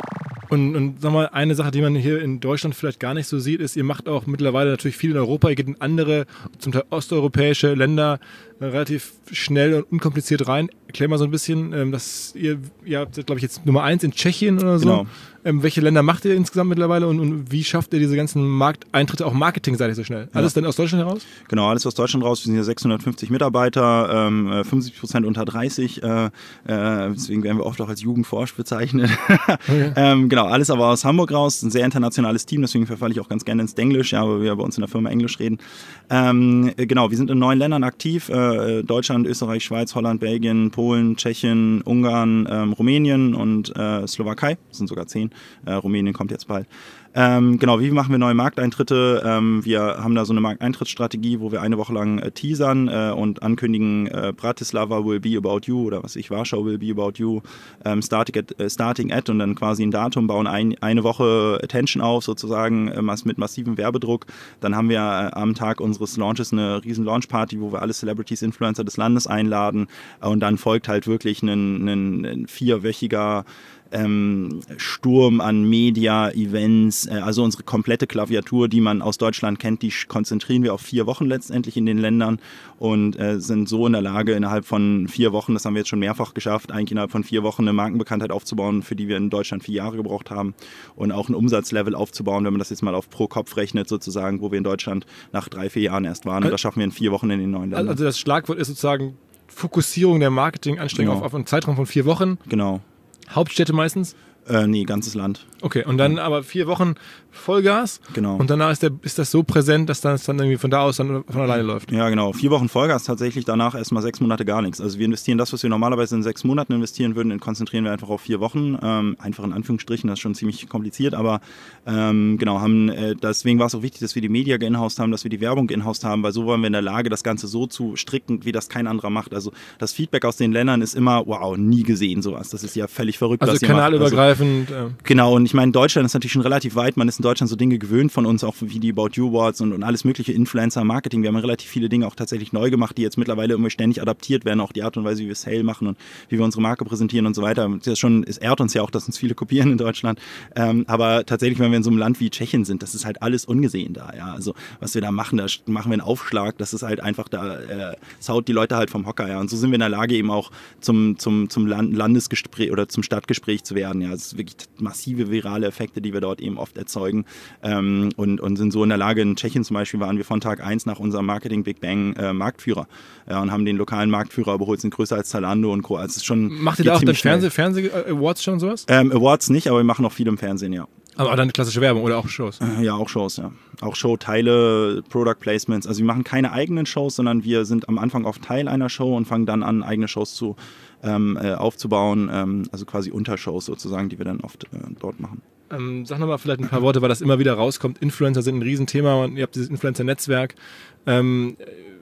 Und, und sag mal, eine Sache, die man hier in Deutschland vielleicht gar nicht so sieht, ist, ihr macht auch mittlerweile natürlich viel in Europa, ihr geht in andere, zum Teil osteuropäische Länder äh, relativ schnell und unkompliziert rein. Erklär mal so ein bisschen, ähm, dass ihr, ihr habt, glaube ich, jetzt Nummer eins in Tschechien oder so. Genau. Ähm, welche Länder macht ihr insgesamt mittlerweile und, und wie schafft ihr diese ganzen Markteintritte auch marketingseitig so schnell? Alles ja. dann aus Deutschland heraus? Genau, alles aus Deutschland raus. Wir sind hier sechshundertfünfzig Mitarbeiter, ähm, fünfundsiebzig Prozent unter dreißig, äh, äh, deswegen werden wir oft auch als Jugendforsch bezeichnet. Okay. ähm, genau, alles aber aus Hamburg raus. Ein sehr internationales Team, deswegen verfalle ich auch ganz gerne ins Denglisch, ja, weil wir bei uns in der Firma Englisch reden. Ähm, genau, wir sind in neun Ländern aktiv. Äh, Deutschland, Österreich, Schweiz, Holland, Belgien, Polen, Tschechien, Ungarn, ähm, Rumänien und äh, Slowakei. Das sind sogar zehn. Äh, Rumänien kommt jetzt bald. Ähm, genau, wie machen wir neue Markteintritte? Ähm, wir haben da so eine Markteintrittsstrategie, wo wir eine Woche lang äh, teasern äh, und ankündigen, äh, Bratislava will be about you oder was ich, Warschau will be about you, ähm, starting, at, äh, starting at und dann quasi ein Datum, bauen ein, eine Woche Attention auf sozusagen äh, mit massivem Werbedruck. Dann haben wir äh, am Tag unseres Launches eine riesen Launchparty, wo wir alle Celebrities, Influencer des Landes einladen äh, und dann folgt halt wirklich ein, ein, ein vierwöchiger Ähm, Sturm an Media, Events, äh, also unsere komplette Klaviatur, die man aus Deutschland kennt, die konzentrieren wir auf vier Wochen letztendlich in den Ländern und äh, sind so in der Lage, innerhalb von vier Wochen, das haben wir jetzt schon mehrfach geschafft, eigentlich innerhalb von vier Wochen eine Markenbekanntheit aufzubauen, für die wir in Deutschland vier Jahre gebraucht haben und auch ein Umsatzlevel aufzubauen, wenn man das jetzt mal auf pro Kopf rechnet sozusagen, wo wir in Deutschland nach drei, vier Jahren erst waren und das schaffen wir in vier Wochen in den neuen Ländern. Also das Schlagwort ist sozusagen Fokussierung der Marketinganstrengung genau. auf, auf einen Zeitraum von vier Wochen. Genau. Hauptstädte meistens? Äh, nee, ganzes Land. Okay, und dann aber vier Wochen Vollgas. Genau. Und danach ist, der, ist das so präsent, dass das dann irgendwie von da aus dann von alleine läuft. Ja, genau. Vier Wochen Vollgas, tatsächlich danach erstmal sechs Monate gar nichts. Also wir investieren das, was wir normalerweise in sechs Monaten investieren würden, konzentrieren wir einfach auf vier Wochen. Ähm, einfach in Anführungsstrichen, das ist schon ziemlich kompliziert, aber ähm, genau, haben, äh, deswegen war es auch wichtig, dass wir die Media geinhoused haben, dass wir die Werbung geinhoused haben, weil so waren wir in der Lage, das Ganze so zu stricken, wie das kein anderer macht. Also das Feedback aus den Ländern ist immer, wow, nie gesehen sowas. Das ist ja völlig verrückt, also was ihr macht. Kanalübergreifend. Also, äh. Genau, und ich meine, Deutschland ist natürlich schon relativ weit. Man ist in Deutschland so Dinge gewöhnt von uns, auch wie die About You Awards und, und alles mögliche Influencer-Marketing. Wir haben relativ viele Dinge auch tatsächlich neu gemacht, die jetzt mittlerweile irgendwie ständig adaptiert werden. Auch die Art und Weise, wie wir Sale machen und wie wir unsere Marke präsentieren und so weiter. Das ist schon, es ehrt uns ja auch, dass uns viele kopieren in Deutschland. Ähm, aber tatsächlich, wenn wir in so einem Land wie Tschechien sind, das ist halt alles ungesehen da. Ja? Also was wir da machen, da machen wir einen Aufschlag. Das ist halt einfach, da äh, es haut die Leute halt vom Hocker. Ja? Und so sind wir in der Lage, eben auch zum, zum, zum Land Landesgespräch oder zum Stadtgespräch zu werden. Ja? Es ist wirklich massive virale Effekte, die wir dort eben oft erzeugen ähm, und, und sind so in der Lage, in Tschechien zum Beispiel waren wir von Tag eins nach unserem Marketing Big Bang äh, Marktführer ja, und haben den lokalen Marktführer überholt, sind größer als Zalando und Co. Also es ist schon, macht ihr da auch dann Fernseh, Fernseh-Awards schon sowas? Ähm, Awards nicht, aber wir machen auch viel im Fernsehen, ja. Aber dann klassische Werbung oder auch Shows? Ja, auch Shows, ja. Auch Showteile, Product Placements. Also wir machen keine eigenen Shows, sondern wir sind am Anfang oft Teil einer Show und fangen dann an, eigene Shows zu ähm, äh, aufzubauen. Ähm, also quasi Untershows sozusagen, die wir dann oft äh, dort machen. Ähm, sag nochmal vielleicht ein paar Worte, weil das immer wieder rauskommt. Influencer sind ein Riesenthema und ihr habt dieses Influencer-Netzwerk. Ähm,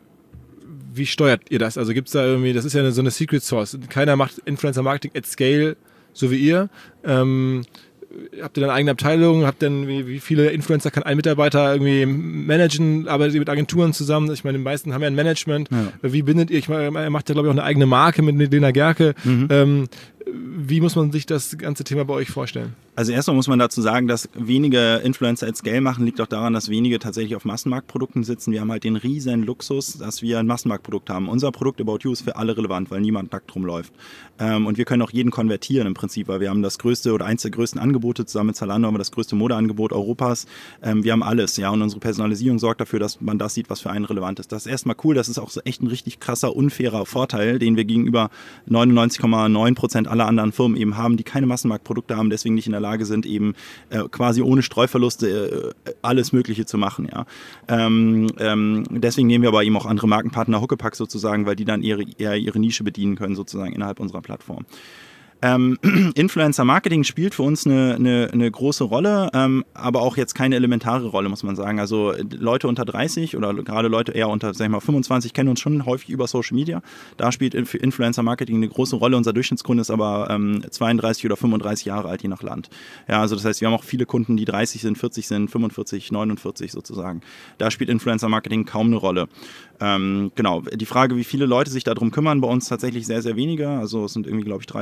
wie steuert ihr das? Also gibt es da irgendwie, das ist ja eine, so eine Secret Source. Keiner macht Influencer-Marketing at scale, so wie ihr. Ähm, habt ihr dann eigene Abteilung? Habt denn, wie, wie viele Influencer kann ein Mitarbeiter irgendwie managen? Arbeitet ihr mit Agenturen zusammen? Ich meine, die meisten haben ja ein Management. Ja. Wie bindet ihr? Ich meine, ihr macht ja, glaube ich, auch eine eigene Marke mit Lena Gerke. Mhm. Ähm, wie muss man sich das ganze Thema bei euch vorstellen? Also erstmal muss man dazu sagen, dass wenige Influencer at Scale machen, liegt auch daran, dass wenige tatsächlich auf Massenmarktprodukten sitzen. Wir haben halt den riesen Luxus, dass wir ein Massenmarktprodukt haben. Unser Produkt About You ist für alle relevant, weil niemand nackt rumläuft. Ähm, und wir können auch jeden konvertieren im Prinzip, weil wir haben das größte oder eins der größten Angebote. Zusammen mit Zalando haben wir das größte Modeangebot Europas. Ähm, wir haben alles, ja. Und unsere Personalisierung sorgt dafür, dass man das sieht, was für einen relevant ist. Das ist erstmal cool. Das ist auch so echt ein richtig krasser, unfairer Vorteil, den wir gegenüber neunundneunzig Komma neun Prozent aller anderen Firmen eben haben, die keine Massenmarktprodukte haben, deswegen nicht in der Lage sind, eben äh, quasi ohne Streuverluste äh, alles Mögliche zu machen. Ja. Ähm, ähm, deswegen nehmen wir aber eben auch andere Markenpartner, Huckepack sozusagen, weil die dann ihre, eher ihre Nische bedienen können sozusagen innerhalb unserer Plattform. Ähm, Influencer-Marketing spielt für uns eine, eine, eine große Rolle, ähm, aber auch jetzt keine elementare Rolle, muss man sagen. Also Leute unter dreißig oder gerade Leute eher unter, sag ich mal, fünfundzwanzig kennen uns schon häufig über Social Media. Da spielt für Influencer-Marketing eine große Rolle. Unser Durchschnittskunde ist aber ähm, zweiunddreißig oder fünfunddreißig Jahre alt, je nach Land. Ja, also das heißt, wir haben auch viele Kunden, die dreißig sind, vierzig sind, fünfundvierzig, neunundvierzig sozusagen. Da spielt Influencer-Marketing kaum eine Rolle. Ähm, genau, die Frage, wie viele Leute sich darum kümmern, bei uns tatsächlich sehr, sehr wenige. Also es sind irgendwie, glaube ich, drei Leute oder so.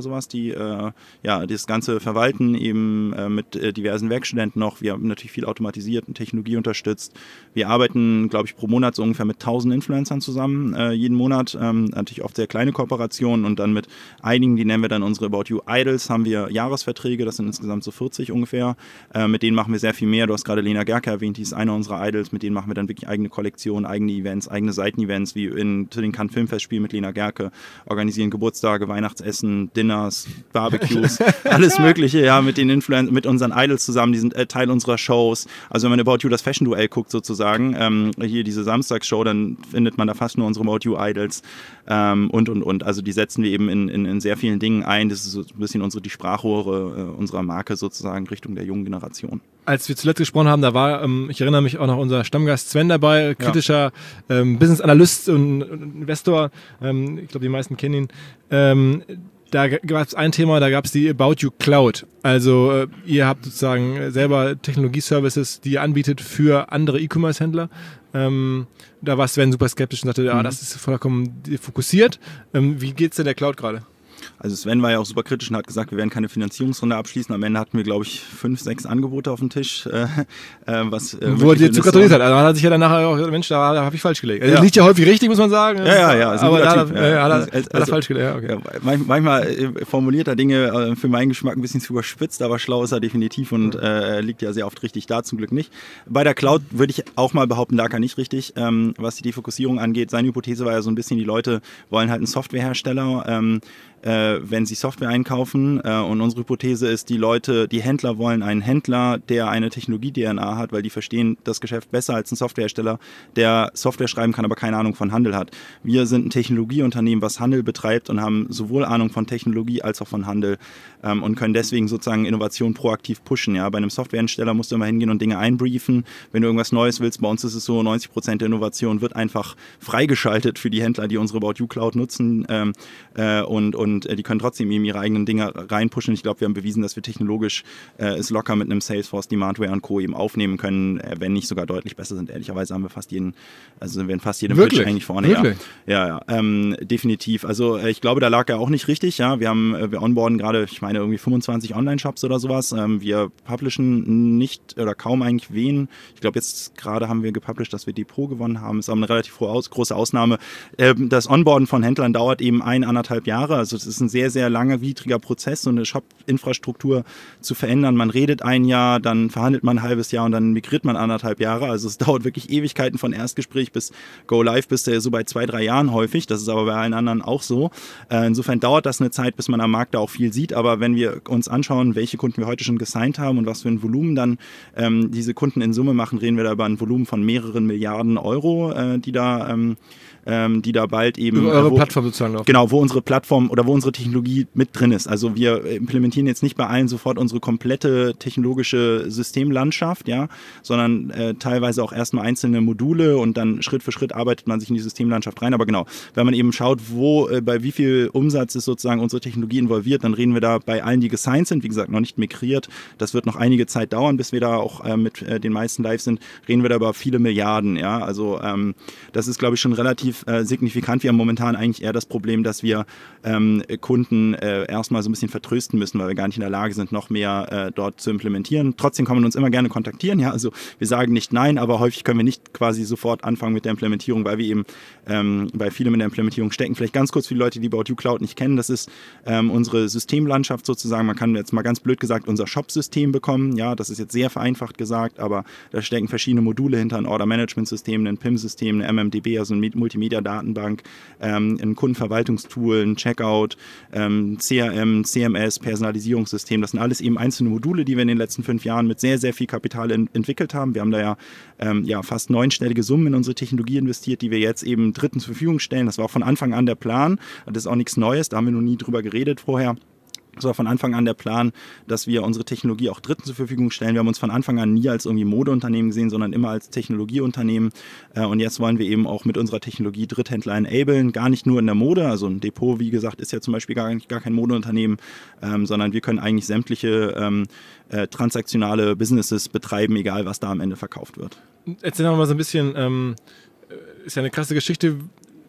sowas, die äh, ja, das Ganze verwalten, eben äh, mit äh, diversen Werkstudenten noch. Wir haben natürlich viel automatisiert und Technologie unterstützt. Wir arbeiten, glaube ich, pro Monat so ungefähr mit tausend Influencern zusammen, äh, jeden Monat. Ähm, natürlich oft sehr kleine Kooperationen und dann mit einigen, die nennen wir dann unsere About You Idols, haben wir Jahresverträge, das sind insgesamt so vierzig ungefähr. Äh, mit denen machen wir sehr viel mehr. Du hast gerade Lena Gerke erwähnt, die ist eine unserer Idols, mit denen machen wir dann wirklich eigene Kollektionen, eigene Events, eigene Seitenevents, wie in, zu den Cannes Filmfestspielen mit Lena Gerke, organisieren Geburtstage, Weihnachtsessen, Dinners, Barbecues, alles Mögliche, ja, mit den Influencern, mit unseren Idols zusammen, die sind äh, Teil unserer Shows. Also wenn man About You das Fashion-Duell guckt sozusagen, ähm, hier diese Samstagsshow, dann findet man da fast nur unsere About You Idols ähm, und, und, und. Also die setzen wir eben in, in, in sehr vielen Dingen ein. Das ist so ein bisschen unsere, die Sprachrohre äh, unserer Marke sozusagen Richtung der jungen Generation. Als wir zuletzt gesprochen haben, da war, ähm, ich erinnere mich auch noch, unser Stammgast Sven dabei, kritischer ja. ähm, Business-Analyst und, und Investor. Ähm, ich glaube, die meisten kennen ihn. Ähm, da gab es ein Thema, da gab es die About You Cloud. Also äh, ihr habt sozusagen selber Technologie-Services, die ihr anbietet für andere E-Commerce-Händler. Ähm, da war Sven super skeptisch und sagte, ja, mhm. das ist vollkommen fokussiert. Ähm, wie geht's denn der Cloud gerade? Also Sven war ja auch super kritisch und hat gesagt, wir werden keine Finanzierungsrunde abschließen. Am Ende hatten wir, glaube ich, fünf, sechs Angebote auf dem Tisch. Äh, was, äh, Wo er dir zu gratuliert hat. Also hat er sich ja dann nachher auch gesagt, Mensch, da, da habe ich falsch gelegt. Also ja. Liegt ja häufig richtig, muss man sagen. Ja, ja, ja. Aber da typ, ja. Ja, hat er, also, hat er also, falsch gelegt. Ja, okay. Ja, manchmal äh, formuliert er Dinge äh, für meinen Geschmack ein bisschen zu überspitzt, aber schlau ist er definitiv und äh, liegt ja sehr oft richtig da, zum Glück nicht. Bei der Cloud würde ich auch mal behaupten, lag er nicht richtig, ähm, was die Defokussierung angeht. Seine Hypothese war ja so ein bisschen, die Leute wollen halt einen Softwarehersteller, ähm, Äh, wenn sie Software einkaufen. Äh, und unsere Hypothese ist, die Leute, die Händler wollen einen Händler, der eine Technologie-D N A hat, weil die verstehen das Geschäft besser als ein Softwarehersteller, der Software schreiben kann, aber keine Ahnung von Handel hat. Wir sind ein Technologieunternehmen, was Handel betreibt und haben sowohl Ahnung von Technologie als auch von Handel ähm, und können deswegen sozusagen Innovation proaktiv pushen. Ja? Bei einem Softwarehersteller musst du immer hingehen und Dinge einbriefen. Wenn du irgendwas Neues willst, bei uns ist es so, neunzig Prozent der Innovation wird einfach freigeschaltet für die Händler, die unsere About You Cloud nutzen ähm, äh, und, und Und die können trotzdem eben ihre eigenen Dinge reinpushen. Ich glaube, wir haben bewiesen, dass wir technologisch äh, es locker mit einem Salesforce, Demandware und Co. eben aufnehmen können, äh, wenn nicht sogar deutlich besser sind. Ehrlicherweise haben wir fast jeden, also sind wir in fast jedem Pitch eigentlich vorne. Wirklich? Ja, ja, ja ähm, definitiv. Also äh, ich glaube, da lag er auch nicht richtig. Ja, wir haben, äh, wir onboarden gerade, ich meine irgendwie fünfundzwanzig Online-Shops oder sowas. Ähm, wir publishen nicht oder kaum eigentlich wen. Ich glaube, jetzt gerade haben wir gepublished, dass wir Depot gewonnen haben. Ist aber eine relativ große Ausnahme. Ähm, das Onboarden von Händlern dauert eben ein, anderthalb Jahre. Also es ist ein sehr, sehr langer, widriger Prozess, so eine Shop-Infrastruktur zu verändern. Man redet ein Jahr, dann verhandelt man ein halbes Jahr und dann migriert man anderthalb Jahre. Also es dauert wirklich Ewigkeiten von Erstgespräch bis Go Live, bis der so bei zwei, drei Jahren häufig. Das ist aber bei allen anderen auch so. Äh, insofern dauert das eine Zeit, bis man am Markt da auch viel sieht. Aber wenn wir uns anschauen, welche Kunden wir heute schon gesigned haben und was für ein Volumen dann ähm, diese Kunden in Summe machen, reden wir da über ein Volumen von mehreren Milliarden Euro, äh, die da ähm, ähm, die da bald eben... Über eure wo, Plattform sozusagen laufen. Genau, wo unsere Plattform oder wo unsere Technologie mit drin ist. Also wir implementieren jetzt nicht bei allen sofort unsere komplette technologische Systemlandschaft, ja, sondern äh, teilweise auch erstmal einzelne Module und dann Schritt für Schritt arbeitet man sich in die Systemlandschaft rein. Aber genau, wenn man eben schaut, wo, äh, bei wie viel Umsatz ist sozusagen unsere Technologie involviert, dann reden wir da bei allen, die gesigned sind, wie gesagt, noch nicht migriert. Das wird noch einige Zeit dauern, bis wir da auch äh, mit äh, den meisten live sind. Reden wir da über viele Milliarden, ja. Also ähm, das ist, glaube ich, schon relativ äh, signifikant. Wir haben momentan eigentlich eher das Problem, dass wir ähm, Kunden äh, erstmal so ein bisschen vertrösten müssen, weil wir gar nicht in der Lage sind, noch mehr äh, dort zu implementieren. Trotzdem kann man uns immer gerne kontaktieren, ja. Also wir sagen nicht nein, aber häufig können wir nicht quasi sofort anfangen mit der Implementierung, weil wir eben ähm, bei vielem in der Implementierung stecken. Vielleicht ganz kurz für die Leute, die About You Cloud nicht kennen, das ist ähm, unsere Systemlandschaft sozusagen. Man kann jetzt mal ganz blöd gesagt unser Shop-System bekommen, ja, das ist jetzt sehr vereinfacht gesagt, aber da stecken verschiedene Module hinter, ein Order-Management-System, ein P I M-System, eine M M D B, also eine Multimedia-Datenbank, ähm, ein Kundenverwaltungstool, ein Checkout, ähm, C R M, C M S, Personalisierungssystem. Das sind alles eben einzelne Module, die wir in den letzten fünf Jahren mit sehr, sehr viel Kapital in, entwickelt haben. Wir haben da ja, ähm, ja fast neunstellige Summen in unsere Technologie investiert, die wir jetzt eben Dritten zur Verfügung stellen. Das war auch von Anfang an der Plan. Das ist auch nichts Neues, da haben wir noch nie drüber geredet vorher. Das war von Anfang an der Plan, dass wir unsere Technologie auch Dritten zur Verfügung stellen. Wir haben uns von Anfang an nie als irgendwie Modeunternehmen gesehen, sondern immer als Technologieunternehmen. Und jetzt wollen wir eben auch mit unserer Technologie Dritthändler enablen. Gar nicht nur in der Mode. Also ein Depot, wie gesagt, ist ja zum Beispiel gar, gar kein Modeunternehmen, ähm, sondern wir können eigentlich sämtliche ähm, äh, transaktionale Businesses betreiben, egal was da am Ende verkauft wird. Erzähl doch mal so ein bisschen, ähm, ist ja eine krasse Geschichte.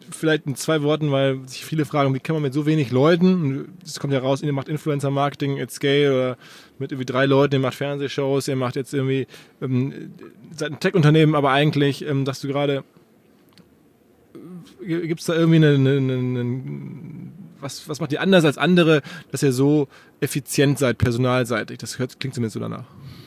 vielleicht in zwei Worten, weil sich viele fragen, wie kann man mit so wenig Leuten, das kommt ja raus, ihr macht Influencer-Marketing at Scale oder mit irgendwie drei Leuten, ihr macht Fernsehshows, ihr macht jetzt irgendwie, ähm, seid ein Tech-Unternehmen, aber eigentlich, ähm, dass du gerade, äh, gibt es da irgendwie eine, eine, eine, eine was, was macht ihr anders als andere, dass ihr so effizient seid, personalseitig? Das hört, klingt zumindest so danach.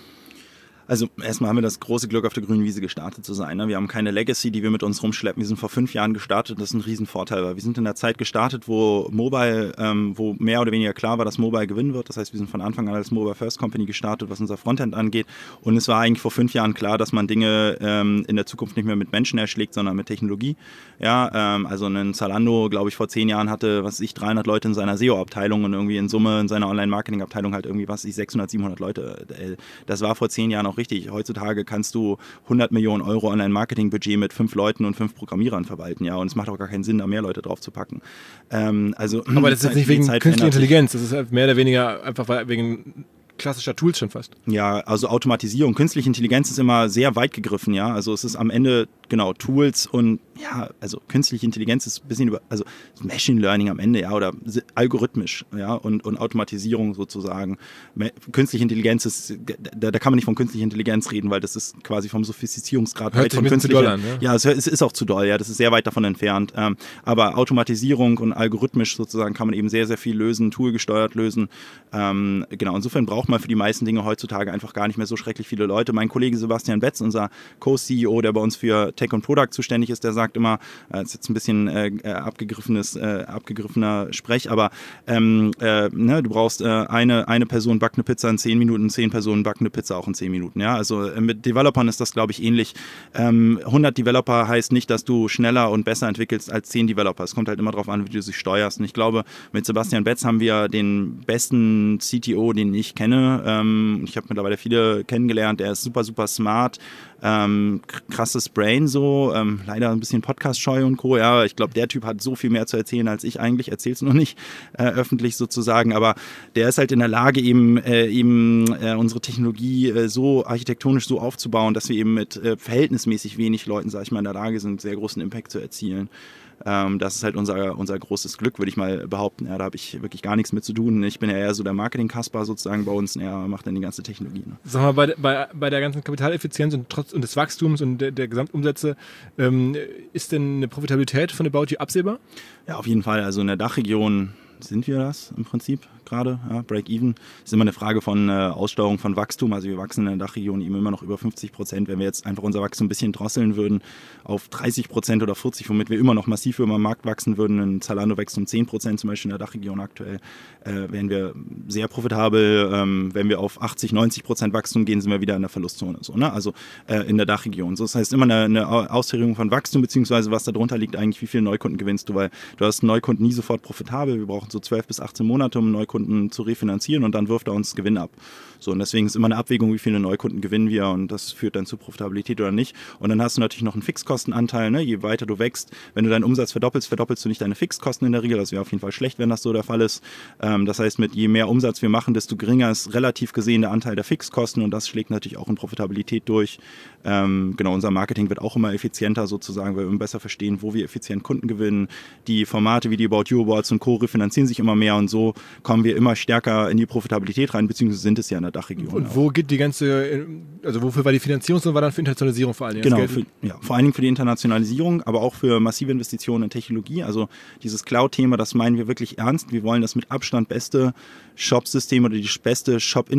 Also erstmal haben wir das große Glück, auf der grünen Wiese gestartet zu sein. Ne? Wir haben keine Legacy, die wir mit uns rumschleppen. Wir sind vor fünf Jahren gestartet. Das ist ein Riesenvorteil, weil wir sind in der Zeit gestartet, wo Mobile, ähm, wo mehr oder weniger klar war, dass Mobile gewinnen wird. Das heißt, wir sind von Anfang an als Mobile First Company gestartet, was unser Frontend angeht. Und es war eigentlich vor fünf Jahren klar, dass man Dinge ähm, in der Zukunft nicht mehr mit Menschen erschlägt, sondern mit Technologie. Ja, ähm, also ein Zalando, glaube ich, vor zehn Jahren hatte, was weiß ich, dreihundert Leute in seiner S E O-Abteilung und irgendwie in Summe in seiner Online-Marketing-Abteilung halt irgendwie, was weiß ich, sechshundert, siebenhundert Leute. Das war vor zehn Jahren auch richtig. Heutzutage kannst du hundert Millionen Euro Online-Marketing-Budget mit fünf Leuten und fünf Programmierern verwalten, ja, und es macht auch gar keinen Sinn, da mehr Leute drauf zu packen. Ähm, also, aber das ist jetzt nicht wegen künstlicher Intelligenz, das ist halt mehr oder weniger einfach wegen klassischer Tools schon fast. Ja, also Automatisierung. Künstliche Intelligenz ist immer sehr weit gegriffen, ja. Also es ist am Ende, genau, Tools und ja, also künstliche Intelligenz ist ein bisschen über, also Machine Learning am Ende, ja, oder algorithmisch, ja, und, und Automatisierung sozusagen. Künstliche Intelligenz ist, da, da kann man nicht von künstlicher Intelligenz reden, weil das ist quasi vom Sophistizierungsgrad weit von künstlicher. Ja, ja es, es ist auch zu doll, ja, das ist sehr weit davon entfernt. Ähm, aber Automatisierung und algorithmisch sozusagen kann man eben sehr, sehr viel lösen, toolgesteuert lösen. Ähm, genau, insofern braucht man für die meisten Dinge heutzutage einfach gar nicht mehr so schrecklich viele Leute. Mein Kollege Sebastian Betz, unser Co-C E O, der bei uns für Tech und Product zuständig ist, der sagt immer, das ist jetzt ein bisschen äh, abgegriffenes, äh, abgegriffener Sprech, aber ähm, äh, ne, du brauchst äh, eine, eine Person backt eine Pizza in zehn Minuten, zehn Personen backen eine Pizza auch in zehn Minuten. Ja? Also äh, mit Developern ist das, glaube ich, ähnlich. Ähm, hundert Developer heißt nicht, dass du schneller und besser entwickelst als zehn Developer. Es kommt halt immer darauf an, wie du sie steuerst. Und ich glaube, mit Sebastian Betz haben wir den besten C T O, den ich kenne. Ähm, ich habe mittlerweile viele kennengelernt. Er ist super, super smart. Ähm, krasses Brain so, ähm, leider ein bisschen Podcast-scheu und Co. Ja, ich glaube, der Typ hat so viel mehr zu erzählen als ich eigentlich, erzähl's noch nicht äh, öffentlich sozusagen, aber der ist halt in der Lage, eben, äh, eben äh, unsere Technologie äh, so architektonisch so aufzubauen, dass wir eben mit äh, verhältnismäßig wenig Leuten, sag ich mal, in der Lage sind, sehr großen Impact zu erzielen. Ähm, das ist halt unser, unser großes Glück, würde ich mal behaupten. Ja, da habe ich wirklich gar nichts mit zu tun. Ich bin ja eher so der Marketing-Kasper sozusagen bei uns. Er macht dann die ganze Technologie. Ne? Sag mal, bei, bei, bei der ganzen Kapitaleffizienz und, trotz, und des Wachstums und der, der Gesamtumsätze, ähm, ist denn eine Profitabilität von About You absehbar? Ja, auf jeden Fall. Also in der Dachregion sind wir das im Prinzip gerade, ja, Break-Even. Das ist immer eine Frage von äh, Aussteuerung von Wachstum. Also wir wachsen in der Dachregion eben immer noch über fünfzig Prozent. Wenn wir jetzt einfach unser Wachstum ein bisschen drosseln würden auf dreißig Prozent oder vierzig, womit wir immer noch massiv über den Markt wachsen würden, ein Zalando wächst um zehn Prozent zum Beispiel in der Dachregion aktuell, äh, wären wir sehr profitabel. Ähm, wenn wir auf achtzig, neunzig Prozent Wachstum gehen, sind wir wieder in der Verlustzone. So, ne? Also äh, in der Dachregion. So, das heißt immer eine, eine Ausführung von Wachstum, beziehungsweise was darunter liegt eigentlich, wie viele Neukunden gewinnst du, weil du hast einen Neukunden nie sofort profitabel. Wir brauchen so zwölf bis achtzehn Monate, um einen Neukunden zu refinanzieren und dann wirft er uns Gewinn ab. So, und deswegen ist immer eine Abwägung, wie viele Neukunden gewinnen wir und das führt dann zu Profitabilität oder nicht. Und dann hast du natürlich noch einen Fixkostenanteil, ne? Je weiter du wächst, wenn du deinen Umsatz verdoppelst, verdoppelst du nicht deine Fixkosten in der Regel. Das wäre auf jeden Fall schlecht, wenn das so der Fall ist. Ähm, das heißt, mit je mehr Umsatz wir machen, desto geringer ist relativ gesehen der Anteil der Fixkosten und das schlägt natürlich auch in Profitabilität durch. Ähm, genau, unser Marketing wird auch immer effizienter sozusagen, weil wir immer besser verstehen, wo wir effizient Kunden gewinnen. Die Formate wie die About You Awards und Co. refinanzieren sich immer mehr und so kommen wir immer stärker in die Profitabilität rein, beziehungsweise sind es ja in der Dachregion. Und wo geht die ganze, also wofür war die Finanzierung und war dann für Internationalisierung vor allen Dingen? Genau, für, ja, vor allen Dingen für die Internationalisierung, aber auch für massive Investitionen in Technologie. Also dieses Cloud-Thema, das meinen wir wirklich ernst. Wir wollen das mit Abstand beste Shop-System oder die beste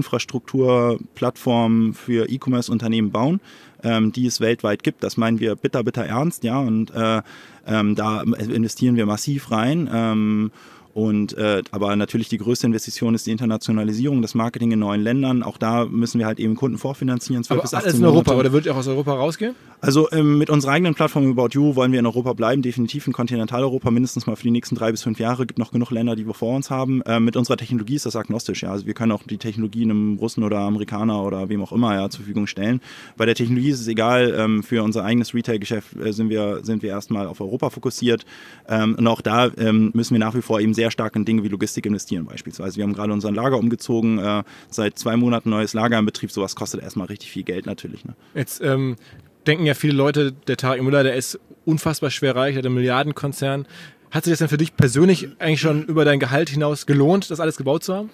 Shop-Infrastruktur-Plattform für E-Commerce-Unternehmen bauen, ähm, die es weltweit gibt. Das meinen wir bitter, bitter ernst, ja, und äh, ähm, da investieren wir massiv rein. Ähm, Und, äh, aber natürlich die größte Investition ist die Internationalisierung, das Marketing in neuen Ländern. Auch da müssen wir halt eben Kunden vorfinanzieren. Aber bis achtzehn alles in Europa, Monate. Oder wird ihr auch aus Europa rausgehen? Also ähm, mit unserer eigenen Plattform About You wollen wir in Europa bleiben, definitiv in Kontinentaleuropa, mindestens mal für die nächsten drei bis fünf Jahre. Gibt noch genug Länder, die wir vor uns haben. Ähm, mit unserer Technologie ist das agnostisch. Ja. Also wir können auch die Technologie einem Russen oder Amerikaner oder wem auch immer ja, zur Verfügung stellen. Bei der Technologie ist es egal. Ähm, für unser eigenes Retail-Geschäft äh, sind wir, sind wir erstmal auf Europa fokussiert. Ähm, und auch da ähm, müssen wir nach wie vor eben sehr sehr stark in Dinge wie Logistik investieren beispielsweise. Wir haben gerade unser Lager umgezogen, äh, seit zwei Monaten neues Lager in Betrieb. Sowas kostet erstmal richtig viel Geld natürlich. Ne? Jetzt ähm, denken ja viele Leute, der Tarek Müller, der ist unfassbar schwer reich, der hat einen Milliardenkonzern. Hat sich das denn für dich persönlich eigentlich schon über dein Gehalt hinaus gelohnt, das alles gebaut zu haben?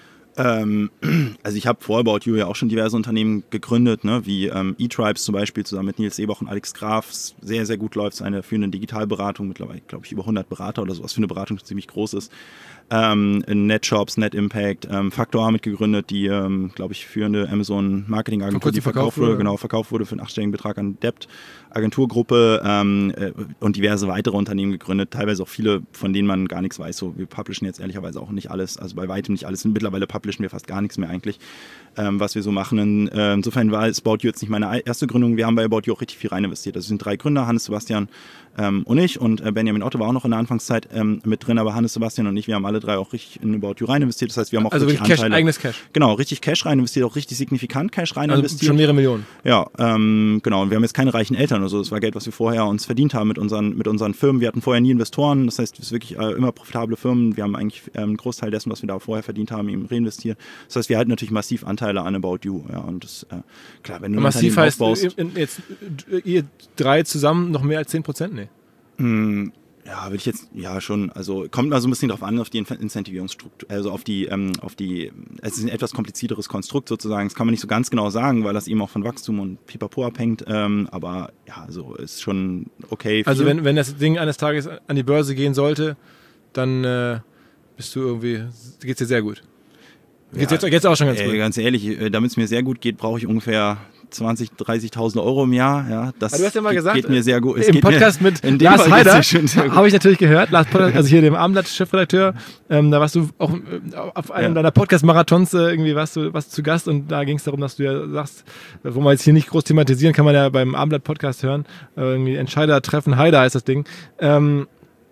Ähm, also ich habe vor About You ja auch schon diverse Unternehmen gegründet, ne, wie ähm, eTribes zum Beispiel, zusammen mit Nils Eberch und Alex Graf. Sehr, sehr gut läuft es, eine führende Digitalberatung, mittlerweile glaube ich über hundert Berater oder sowas, für eine Beratung die ziemlich groß ist. Ähm, NetShops, NetImpact, ähm, Faktor A mitgegründet, die, ähm, glaube ich, führende Amazon-Marketing-Agentur, die verkauft wurde, genau, verkauft wurde für einen achtstelligen Betrag an Debt, Agenturgruppe ähm, äh, und diverse weitere Unternehmen gegründet, teilweise auch viele, von denen man gar nichts weiß. So, wir publishen jetzt ehrlicherweise auch nicht alles, also bei weitem nicht alles. Mittlerweile publishen wir fast gar nichts mehr eigentlich, ähm, was wir so machen. In, äh, insofern war es About You jetzt nicht meine erste Gründung. Wir haben bei About You auch richtig viel rein investiert. Also es sind drei Gründer, Hannes, Sebastian ähm, und ich, und äh, Benjamin Otto war auch noch in der Anfangszeit ähm, mit drin, aber Hannes, Sebastian und ich, wir haben alle drei auch richtig in About You rein investiert. Das heißt, wir haben auch also richtig Cash, Anteile. eigenes Cash. Genau, richtig Cash rein investiert, auch richtig signifikant Cash rein also investiert. Schon mehrere Millionen. Ja, ähm, genau. Und wir haben jetzt keine reichen Eltern oder so. Das war Geld, was wir vorher uns verdient haben mit unseren, mit unseren Firmen. Wir hatten vorher nie Investoren. Das heißt, es sind wirklich äh, immer profitable Firmen. Wir haben eigentlich ähm, einen Großteil dessen, was wir da vorher verdient haben, eben reinvestiert. Das heißt, wir halten natürlich massiv Anteile an About You. Ja, und das, äh, klar, wenn du massiv heißt, aufbaust, jetzt ihr drei zusammen noch mehr als zehn Prozent? Nee. Mh, Ja, würde ich jetzt, ja schon, also kommt mal so ein bisschen drauf an, auf die Incentivierungsstruktur, also auf die, ähm, auf die, es ist ein etwas komplizierteres Konstrukt sozusagen, das kann man nicht so ganz genau sagen, weil das eben auch von Wachstum und Pipapo abhängt, ähm, aber ja, also ist schon okay. Also wenn, wenn das Ding eines Tages an die Börse gehen sollte, dann äh, bist du irgendwie, geht's dir sehr gut. Geht's, ja, jetzt, jetzt auch schon ganz ey, gut. Ganz ehrlich, damit es mir sehr gut geht, brauche ich ungefähr zwanzigtausend, dreißigtausend Euro im Jahr. Ja, das du hast ja mal geht, gesagt, geht mir sehr gut. Es im Podcast mit Lars Heider habe ich natürlich gehört, Lars Podcast, also hier dem Abendblatt-Chefredakteur, ähm, da warst du auch äh, auf einem ja. deiner Podcast-Marathons äh, irgendwie warst du, warst du zu Gast, und da ging es darum, dass du ja sagst, wo man jetzt hier nicht groß thematisieren, kann man ja beim Abendblatt-Podcast hören, äh, irgendwie Entscheider treffen Heider heißt das Ding. Ähm,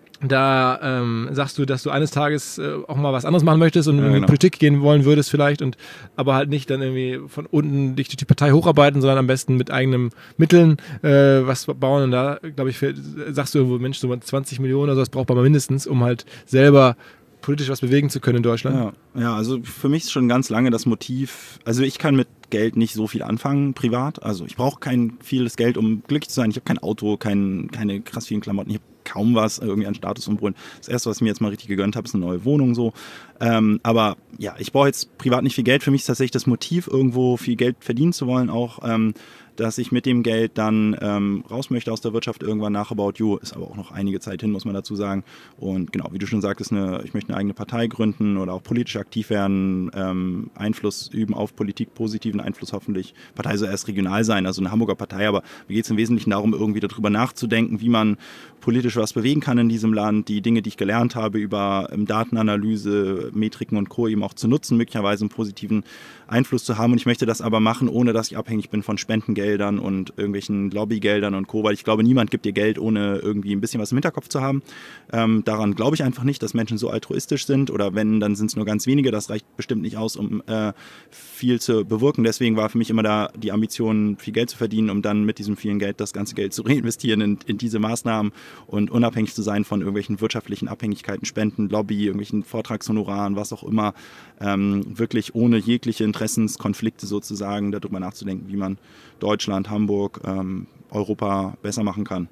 Da ähm, sagst du, dass du eines Tages äh, auch mal was anderes machen möchtest und ja, in die genau. Politik gehen wollen würdest vielleicht, und aber halt nicht dann irgendwie von unten dich durch die Partei hocharbeiten, sondern am besten mit eigenen Mitteln äh, was bauen. Und da, glaube ich, sagst du irgendwo, Mensch, so zwanzig Millionen oder so, das braucht man mindestens, um halt selber politisch was bewegen zu können in Deutschland. Ja, ja, also für mich ist schon ganz lange das Motiv, also ich kann mit Geld nicht so viel anfangen, privat. Also ich brauche kein vieles Geld, um glücklich zu sein. Ich habe kein Auto, kein, keine krass vielen Klamotten. Ich habe kaum was irgendwie an Statussymbolen. Das erste, was ich mir jetzt mal richtig gegönnt habe, ist eine neue Wohnung so. Ähm, aber ja, ich brauche jetzt privat nicht viel Geld. Für mich ist tatsächlich das Motiv, irgendwo viel Geld verdienen zu wollen, auch ähm, dass ich mit dem Geld dann ähm, raus möchte aus der Wirtschaft irgendwann nach About You. Ist aber auch noch einige Zeit hin, muss man dazu sagen. Und genau, wie du schon sagtest, eine, ich möchte eine eigene Partei gründen oder auch politisch aktiv werden, ähm, Einfluss üben auf Politik, positiven Einfluss hoffentlich. Partei soll erst regional sein, also eine Hamburger Partei, aber mir geht es im Wesentlichen darum, irgendwie darüber nachzudenken, wie man politisch was bewegen kann in diesem Land, die Dinge, die ich gelernt habe über ähm, Datenanalyse, Metriken und Co. eben auch zu nutzen, möglicherweise einen positiven Einfluss zu haben. Und ich möchte das aber machen, ohne dass ich abhängig bin von Spendengeldern und irgendwelchen Lobbygeldern und Co., weil ich glaube, niemand gibt dir Geld, ohne irgendwie ein bisschen was im Hinterkopf zu haben. Ähm, daran glaube ich einfach nicht, dass Menschen so altruistisch sind, oder wenn, dann sind es nur ganz wenige. Das reicht bestimmt nicht aus, um äh, viel zu bewirken. Deswegen war für mich immer da die Ambition, viel Geld zu verdienen, um dann mit diesem vielen Geld das ganze Geld zu reinvestieren in, in diese Maßnahmen und unabhängig zu sein von irgendwelchen wirtschaftlichen Abhängigkeiten, Spenden, Lobby, irgendwelchen Vortragshonoraren, was auch immer, ähm, wirklich ohne jegliche Interessenskonflikte sozusagen darüber nachzudenken, wie man Deutschland, Hamburg, ähm, Europa besser machen kann.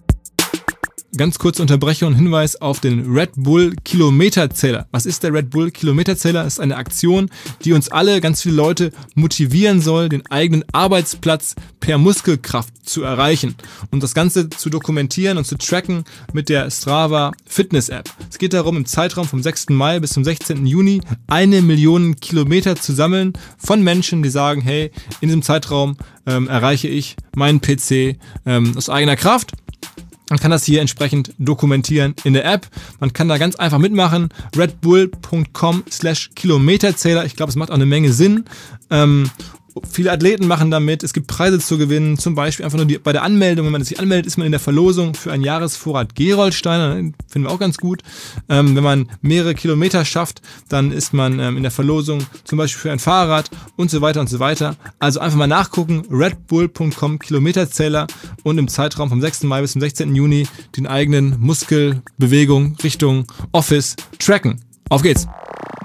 Ganz kurze Unterbrechung und Hinweis auf den Red Bull Kilometerzähler. Was ist der Red Bull Kilometerzähler? Das ist eine Aktion, die uns alle, ganz viele Leute, motivieren soll, den eigenen Arbeitsplatz per Muskelkraft zu erreichen und das Ganze zu dokumentieren und zu tracken mit der Strava Fitness App. Es geht darum, im Zeitraum vom sechsten Mai bis zum sechzehnten Juni eine Million Kilometer zu sammeln von Menschen, die sagen, hey, in diesem Zeitraum ähm, erreiche ich meinen P C ähm, aus eigener Kraft. Man kann das hier entsprechend dokumentieren in der App. Man kann da ganz einfach mitmachen. redbull punkt com slash Kilometerzähler. Ich glaube, es macht auch eine Menge Sinn. Ähm, viele Athleten machen damit. Es gibt Preise zu gewinnen. Zum Beispiel einfach nur die, bei der Anmeldung. Wenn man sich anmeldet, ist man in der Verlosung für einen Jahresvorrat Gerolsteiner. Finden wir auch ganz gut. Ähm, wenn man mehrere Kilometer schafft, dann ist man ähm, in der Verlosung zum Beispiel für ein Fahrrad und so weiter und so weiter. Also einfach mal nachgucken. redbull punkt com Kilometerzähler und im Zeitraum vom sechsten Mai bis zum sechzehnten Juni den eigenen Muskelbewegung Richtung Office tracken. Auf geht's!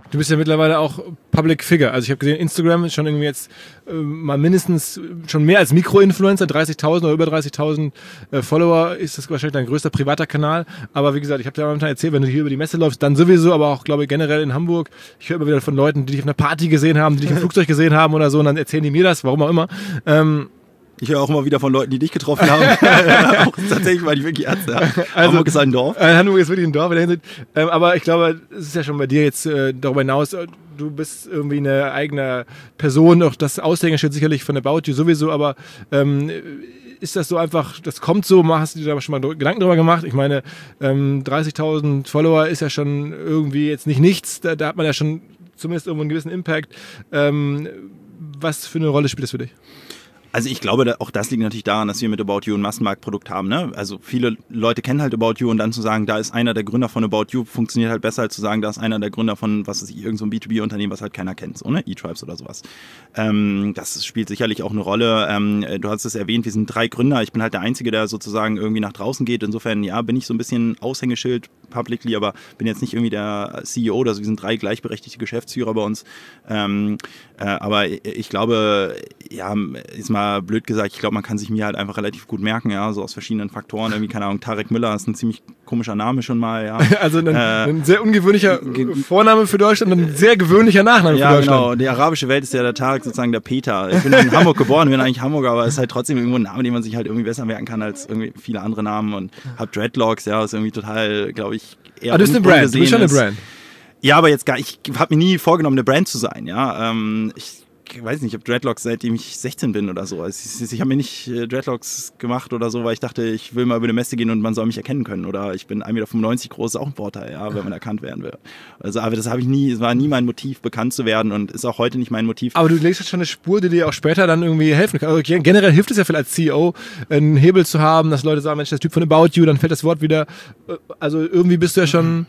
Du bist ja mittlerweile auch Public Figure. Also ich habe gesehen, Instagram ist schon irgendwie jetzt äh, mal mindestens schon mehr als Mikro-Influencer, dreißigtausend oder über dreißigtausend äh, Follower ist das wahrscheinlich dein größter privater Kanal. Aber wie gesagt, ich habe dir momentan erzählt, wenn du hier über die Messe läufst, dann sowieso, aber auch, glaube ich, generell in Hamburg. Ich höre immer wieder von Leuten, die dich auf einer Party gesehen haben, die dich im Flugzeug gesehen haben oder so, und dann erzählen die mir das, warum auch immer. Ähm, Ich höre auch immer wieder von Leuten, die dich getroffen haben. Auch tatsächlich, weil die wirklich ernst haben. Also, Hamburg ist ein Dorf. Äh, Hamburg ist wirklich ein Dorf in der Hinsicht. Ähm, aber ich glaube, es ist ja schon bei dir jetzt äh, darüber hinaus, äh, du bist irgendwie eine eigene Person, auch das Aushängeschild sicherlich von About You sowieso, aber ähm, ist das so einfach, das kommt so, hast du dir da schon mal Gedanken drüber gemacht? Ich meine, ähm, dreißigtausend Follower ist ja schon irgendwie jetzt nicht nichts, da, da hat man ja schon zumindest irgendwo einen gewissen Impact. Ähm, was für eine Rolle spielt das für dich? Also ich glaube, auch das liegt natürlich daran, dass wir mit About You ein Massenmarktprodukt haben. Ne? Also viele Leute kennen halt About You, und dann zu sagen, da ist einer der Gründer von About You, funktioniert halt besser, als zu sagen, da ist einer der Gründer von, was weiß ich, irgend so ein B zwei B-Unternehmen, was halt keiner kennt, so, ne? E-Tribes oder sowas. Ähm, das spielt sicherlich auch eine Rolle. Ähm, du hast es erwähnt, wir sind drei Gründer. Ich bin halt der Einzige, der sozusagen irgendwie nach draußen geht. Insofern, ja, bin ich so ein bisschen Aushängeschild publicly, aber bin jetzt nicht irgendwie der C E O. Also wir sind drei gleichberechtigte Geschäftsführer bei uns. Ähm, äh, aber ich glaube, ja, ist mal blöd gesagt, ich glaube, man kann sich mir halt einfach relativ gut merken, ja, so aus verschiedenen Faktoren. Irgendwie, keine Ahnung, Tarek Müller ist ein ziemlich komischer Name schon mal, ja. Also ein, äh, ein sehr ungewöhnlicher Vorname für Deutschland und ein sehr gewöhnlicher Nachname ja, für Deutschland. Genau. Die arabische Welt ist ja der Tarek sozusagen der Peter. Ich bin in Hamburg geboren, bin eigentlich Hamburger, aber es ist halt trotzdem irgendwo ein Name, den man sich halt irgendwie besser merken kann als irgendwie viele andere Namen, und hab Dreadlocks, ja, ist irgendwie total, glaube ich, eher Aber du bist eine Brand, du bist schon eine Brand. Ja, aber jetzt gar, ich habe mir nie vorgenommen, eine Brand zu sein, ja. Ähm, ich Ich weiß nicht, ich habe Dreadlocks seitdem ich sechzehn bin oder so. Also ich, ich habe mir nicht äh, Dreadlocks gemacht oder so, weil ich dachte, ich will mal über eine Messe gehen und man soll mich erkennen können. Oder ich bin ein Meter fünfundneunzig groß, ist auch ein Vorteil, ja, wenn man erkannt werden will. Also, aber das habe ich nie, es war nie mein Motiv, bekannt zu werden, und ist auch heute nicht mein Motiv. Aber du legst jetzt schon eine Spur, die dir auch später dann irgendwie helfen kann. Also generell hilft es ja vielleicht als C E O, einen Hebel zu haben, dass Leute sagen, Mensch, der Typ von About You, dann fällt das Wort wieder. Also irgendwie bist du ja schon,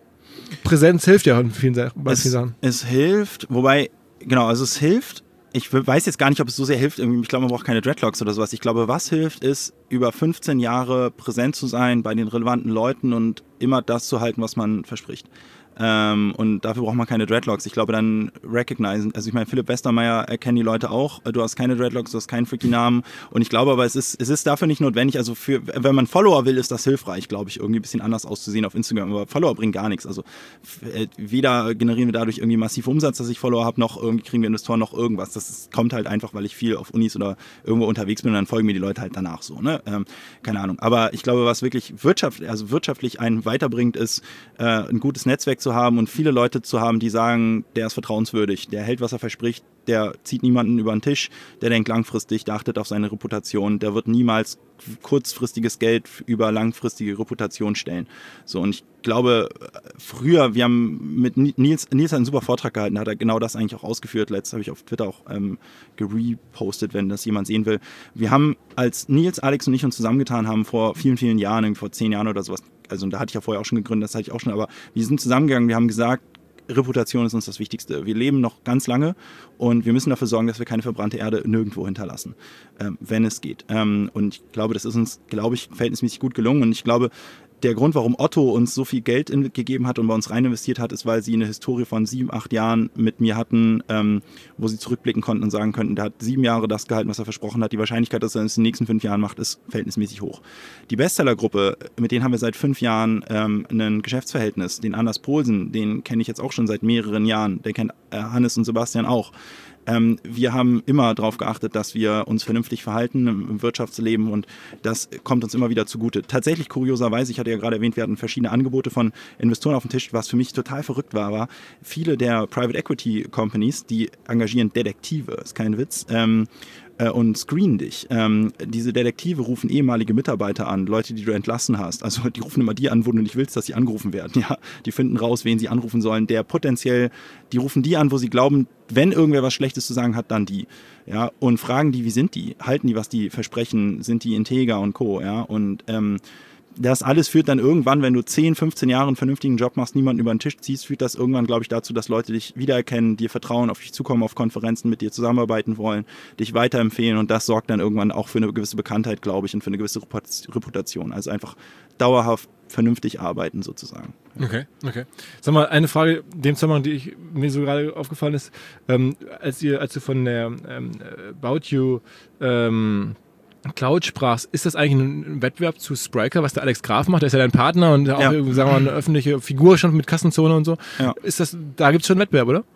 Präsenz hilft ja in vielen, bei es, vielen Sachen. Es hilft, wobei, genau, also es hilft. Ich weiß jetzt gar nicht, ob es so sehr hilft. Ich glaube, man braucht keine Dreadlocks oder sowas. Ich glaube, was hilft, ist, über fünfzehn Jahre präsent zu sein bei den relevanten Leuten und immer das zu halten, was man verspricht. Ähm, und dafür braucht man keine Dreadlocks. Ich glaube, dann recognizen. Also ich meine, Philipp Westermeier erkennen die Leute auch. Du hast keine Dreadlocks, du hast keinen freaky Namen. Und ich glaube aber, es ist, es ist dafür nicht notwendig. Also für, wenn man Follower will, ist das hilfreich, glaube ich, irgendwie ein bisschen anders auszusehen auf Instagram. Aber Follower bringen gar nichts. Also weder generieren wir dadurch irgendwie massiv Umsatz, dass ich Follower habe, noch irgendwie kriegen wir Investoren noch irgendwas. Das ist, kommt halt einfach, weil ich viel auf Unis oder irgendwo unterwegs bin, und dann folgen mir die Leute halt danach so. Ne? Ähm, keine Ahnung. Aber ich glaube, was wirklich wirtschaftlich, also wirtschaftlich einen weiterbringt, ist äh, ein gutes Netzwerk zu haben und viele Leute zu haben, die sagen, der ist vertrauenswürdig, der hält, was er verspricht, der zieht niemanden über den Tisch, der denkt langfristig, der achtet auf seine Reputation, der wird niemals kurzfristiges Geld über langfristige Reputation stellen. So, und ich glaube, früher, wir haben mit Nils, Nils hat einen super Vortrag gehalten, hat er genau das eigentlich auch ausgeführt. Letztes habe ich auf Twitter auch ähm, gerepostet, wenn das jemand sehen will. Wir haben, als Nils, Alex und ich uns zusammengetan haben, vor vielen, vielen Jahren, vor zehn Jahren oder sowas, also da hatte ich ja vorher auch schon gegründet, das hatte ich auch schon, aber wir sind zusammengegangen, wir haben gesagt, Reputation ist uns das Wichtigste. Wir leben noch ganz lange und wir müssen dafür sorgen, dass wir keine verbrannte Erde nirgendwo hinterlassen, ähm, wenn es geht. Ähm, und ich glaube, das ist uns, glaube ich, verhältnismäßig gut gelungen, und ich glaube, der Grund, warum Otto uns so viel Geld in, gegeben hat und bei uns rein investiert hat, ist, weil sie eine Historie von sieben, acht Jahren mit mir hatten, ähm, wo sie zurückblicken konnten und sagen könnten, der hat sieben Jahre das gehalten, was er versprochen hat. Die Wahrscheinlichkeit, dass er es in den nächsten fünf Jahren macht, ist verhältnismäßig hoch. Die Bestseller-Gruppe, mit denen haben wir seit fünf Jahren ähm, ein Geschäftsverhältnis. Den Anders Poulsen, den kenne ich jetzt auch schon seit mehreren Jahren. Den kennt äh, Hannes und Sebastian auch. Ähm, wir haben immer darauf geachtet, dass wir uns vernünftig verhalten im, im Wirtschaftsleben, und das kommt uns immer wieder zugute. Tatsächlich, kurioserweise, ich hatte ja gerade erwähnt, wir hatten verschiedene Angebote von Investoren auf dem Tisch. Was für mich total verrückt war, war, viele der Private Equity Companies, die engagieren Detektive, ist kein Witz, ähm, und screenen dich. Ähm, diese Detektive rufen ehemalige Mitarbeiter an, Leute, die du entlassen hast. Also die rufen immer die an, wo du nicht willst, dass sie angerufen werden. Ja? Die finden raus, wen sie anrufen sollen. Der potenziell, die rufen die an, wo sie glauben, wenn irgendwer was Schlechtes zu sagen hat, dann die. Ja? Und fragen die, wie sind die? Halten die, was die versprechen? Sind die integer und co.? Ja? Und ähm, das alles führt dann irgendwann, wenn du zehn, fünfzehn Jahre einen vernünftigen Job machst, niemanden über den Tisch ziehst, führt das irgendwann, glaube ich, dazu, dass Leute dich wiedererkennen, dir vertrauen, auf dich zukommen, auf Konferenzen mit dir zusammenarbeiten wollen, dich weiterempfehlen und das sorgt dann irgendwann auch für eine gewisse Bekanntheit, glaube ich, und für eine gewisse Reputation. Also einfach dauerhaft vernünftig arbeiten sozusagen. Okay, okay. Sag mal, eine Frage, dem Zusammenhang, die ich, mir so gerade aufgefallen ist, ähm, als ihr, als du von der ähm, About You ähm, Cloud sprachst, ist das eigentlich ein Wettbewerb zu Spryker, was der Alex Graf macht? Der ist ja dein Partner und auch, ja. sagen wir mal, eine öffentliche Figur schon mit Kassenzone und so. Ja. Ist das, da gibt es schon einen Wettbewerb, oder?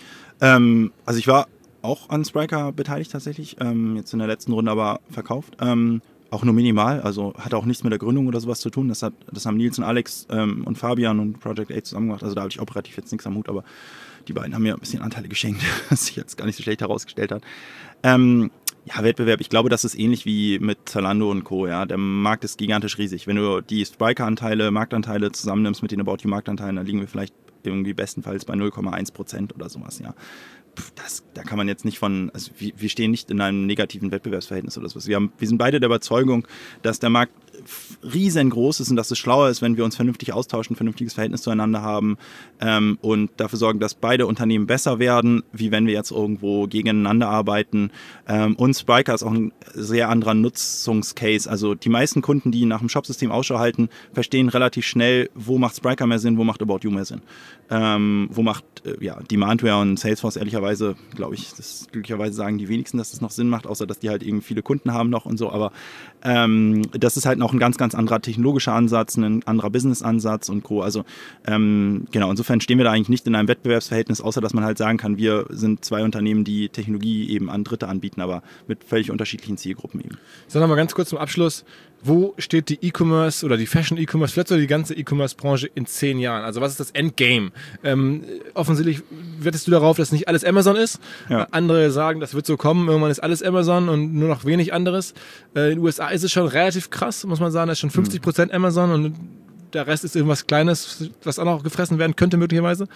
Ähm, also ich war auch an Spryker beteiligt tatsächlich, ähm, jetzt in der letzten Runde aber verkauft. Ähm, auch nur minimal, also hat auch nichts mit der Gründung oder sowas zu tun. Das, hat, das haben Nils und Alex ähm, und Fabian und Project A zusammen gemacht. Also da habe ich operativ jetzt nichts am Hut, aber die beiden haben mir ein bisschen Anteile geschenkt, was sich jetzt gar nicht so schlecht herausgestellt hat. Ähm, Ja, Wettbewerb, ich glaube, das ist ähnlich wie mit Zalando und Co. Ja. Der Markt ist gigantisch riesig. Wenn du die Spryker-Anteile, Marktanteile zusammennimmst mit den About You-Marktanteilen, dann liegen wir vielleicht irgendwie bestenfalls bei null Komma eins Prozent oder sowas. Ja. Das, da kann man jetzt nicht von, also wir, wir stehen nicht in einem negativen Wettbewerbsverhältnis oder sowas. Wir, haben, wir sind beide der Überzeugung, dass der Markt riesengroß ist und dass es schlauer ist, wenn wir uns vernünftig austauschen, ein vernünftiges Verhältnis zueinander haben ähm, und dafür sorgen, dass beide Unternehmen besser werden, wie wenn wir jetzt irgendwo gegeneinander arbeiten. Ähm, und Spryker ist auch ein sehr anderer Nutzungscase. Also die meisten Kunden, die nach dem Shopsystem Ausschau halten, verstehen relativ schnell, wo macht Spryker mehr Sinn, wo macht About You mehr Sinn. Ähm, wo macht äh, ja, Demandware und Salesforce ehrlicherweise, glaube ich, das glücklicherweise sagen die wenigsten, dass das noch Sinn macht, außer dass die halt irgendwie viele Kunden haben noch und so. Aber ähm, das ist halt auch ein ganz, ganz anderer technologischer Ansatz, ein anderer Business-Ansatz und Co. Also ähm, genau, insofern stehen wir da eigentlich nicht in einem Wettbewerbsverhältnis, außer dass man halt sagen kann, wir sind zwei Unternehmen, die Technologie eben an Dritte anbieten, aber mit völlig unterschiedlichen Zielgruppen eben. Sag noch mal ganz kurz zum Abschluss, wo steht die E-Commerce oder die Fashion-E-Commerce, vielleicht sogar die ganze E-Commerce-Branche in zehn Jahren? Also was ist das Endgame? Ähm, offensichtlich wettest du darauf, dass nicht alles Amazon ist. Ja. Andere sagen, das wird so kommen, irgendwann ist alles Amazon und nur noch wenig anderes. Äh, in den U S A ist es schon relativ krass, muss man sagen, da ist schon fünfzig Prozent Amazon und der Rest ist irgendwas Kleines, was auch noch gefressen werden könnte möglicherweise.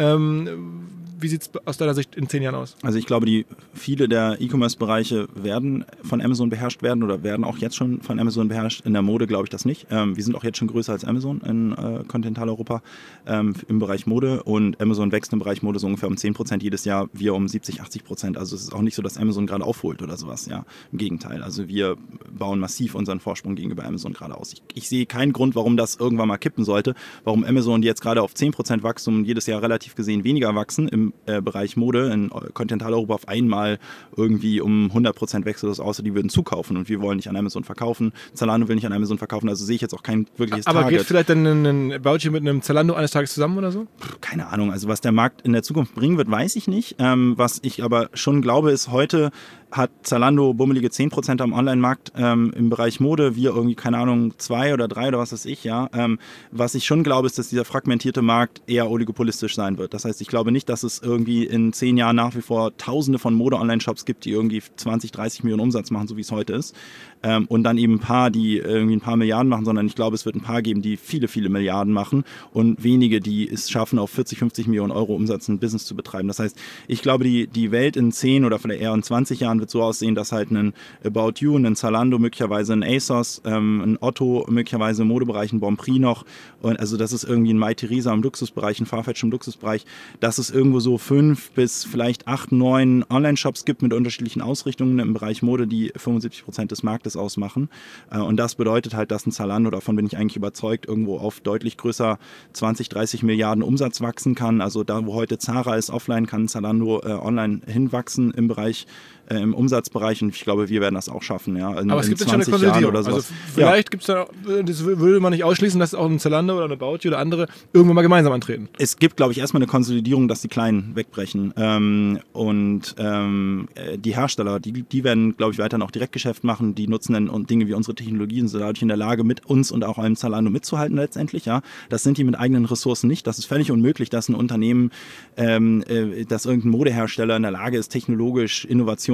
Ähm, wie sieht es aus deiner Sicht in zehn Jahren aus? Also ich glaube, die viele der E-Commerce-Bereiche werden von Amazon beherrscht werden oder werden auch jetzt schon von Amazon beherrscht. In der Mode glaube ich das nicht. Ähm, wir sind auch jetzt schon größer als Amazon in äh, Kontinentaleuropa ähm, im Bereich Mode und Amazon wächst im Bereich Mode so ungefähr um zehn Prozent jedes Jahr, wir um siebzig, achtzig Prozent. Also es ist auch nicht so, dass Amazon gerade aufholt oder sowas. Ja, im Gegenteil. Also wir bauen massiv unseren Vorsprung gegenüber Amazon gerade aus. Ich, ich sehe keinen Grund, warum das irgendwann mal kippen sollte, warum Amazon, die jetzt gerade auf zehn Prozent Wachstum jedes Jahr relativ gesehen weniger wachsen im äh, Bereich Mode in Kontinentaleuropa auf einmal irgendwie um hundert Prozent wechselt, außer die würden zukaufen und wir wollen nicht an Amazon verkaufen. Zalando will nicht an Amazon verkaufen, also sehe ich jetzt auch kein wirkliches Aber Target. geht vielleicht dann ein About You mit einem Zalando eines Tages zusammen oder so? Keine Ahnung, also was der Markt in der Zukunft bringen wird, weiß ich nicht. Ähm, was ich aber schon glaube, ist, heute hat Zalando bummelige zehn Prozent am Online-Markt ähm, im Bereich Mode, wir irgendwie, keine Ahnung, zwei oder drei oder was weiß ich, ja. Ähm, was ich schon glaube, ist, dass dieser fragmentierte Markt eher oligopolistisch sein wird. Das heißt, ich glaube nicht, dass es irgendwie in zehn Jahren nach wie vor tausende von Mode-Online-Shops gibt, die irgendwie zwanzig, dreißig Millionen Umsatz machen, so wie es heute ist. Ähm, und dann eben ein paar, die irgendwie ein paar Milliarden machen, sondern ich glaube, es wird ein paar geben, die viele, viele Milliarden machen und wenige, die es schaffen, auf vierzig, fünfzig Millionen Euro Umsatz ein Business zu betreiben. Das heißt, ich glaube, die, die Welt in zehn oder vielleicht eher in zwanzig Jahren wird so aussehen, dass halt ein About You, ein Zalando, möglicherweise ein ASOS, ähm, ein Otto, möglicherweise im Modebereich ein Bonprix noch, und also das ist irgendwie ein Mytheresa im Luxusbereich, ein Farfetch im Luxusbereich, dass es irgendwo so fünf bis vielleicht acht, neun Online-Shops gibt mit unterschiedlichen Ausrichtungen im Bereich Mode, die fünfundsiebzig Prozent des Marktes ausmachen. Äh, und das bedeutet halt, dass ein Zalando, davon bin ich eigentlich überzeugt, irgendwo auf deutlich größer zwanzig, dreißig Milliarden Umsatz wachsen kann. Also da, wo heute Zara ist offline, kann Zalando äh, online hinwachsen im Bereich äh, im Umsatzbereich, und ich glaube, wir werden das auch schaffen. Ja, in, aber es gibt jetzt schon eine Konsolidierung oder also vielleicht ja. gibt es da, das würde man nicht ausschließen, dass auch ein Zalando oder eine About You oder andere irgendwann mal gemeinsam antreten. Es gibt, glaube ich, erstmal eine Konsolidierung, dass die Kleinen wegbrechen. Ähm, und ähm, die Hersteller, die, die werden, glaube ich, weiterhin auch Direktgeschäft machen, die nutzen dann und Dinge wie unsere Technologien, sind dadurch in der Lage, mit uns und auch einem Zalando mitzuhalten letztendlich. Ja, das sind die mit eigenen Ressourcen nicht. Das ist völlig unmöglich, dass ein Unternehmen, ähm, äh, dass irgendein Modehersteller in der Lage ist, technologisch Innovation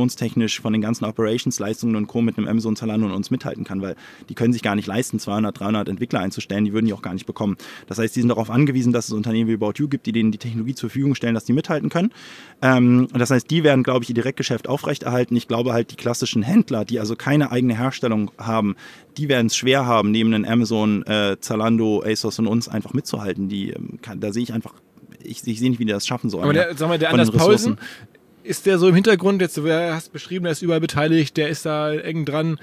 produktionstechnisch von den ganzen Operations-Leistungen und Co. mit einem Amazon, Zalando und uns mithalten kann, weil die können sich gar nicht leisten, zweihundert, dreihundert Entwickler einzustellen, die würden die auch gar nicht bekommen. Das heißt, die sind darauf angewiesen, dass es Unternehmen wie About You gibt, die denen die Technologie zur Verfügung stellen, dass die mithalten können. Ähm, das heißt, die werden, glaube ich, ihr Direktgeschäft aufrechterhalten. Ich glaube halt, die klassischen Händler, die also keine eigene Herstellung haben, die werden es schwer haben, neben den Amazon, äh, Zalando, ASOS und uns einfach mitzuhalten. Die, ähm, kann, da sehe ich einfach, ich, ich sehe nicht, wie die das schaffen sollen. Aber der, ja, sag mal, der Anders Paulsen, ist der so im Hintergrund, jetzt du hast beschrieben, der ist überall beteiligt, der ist da eng dran.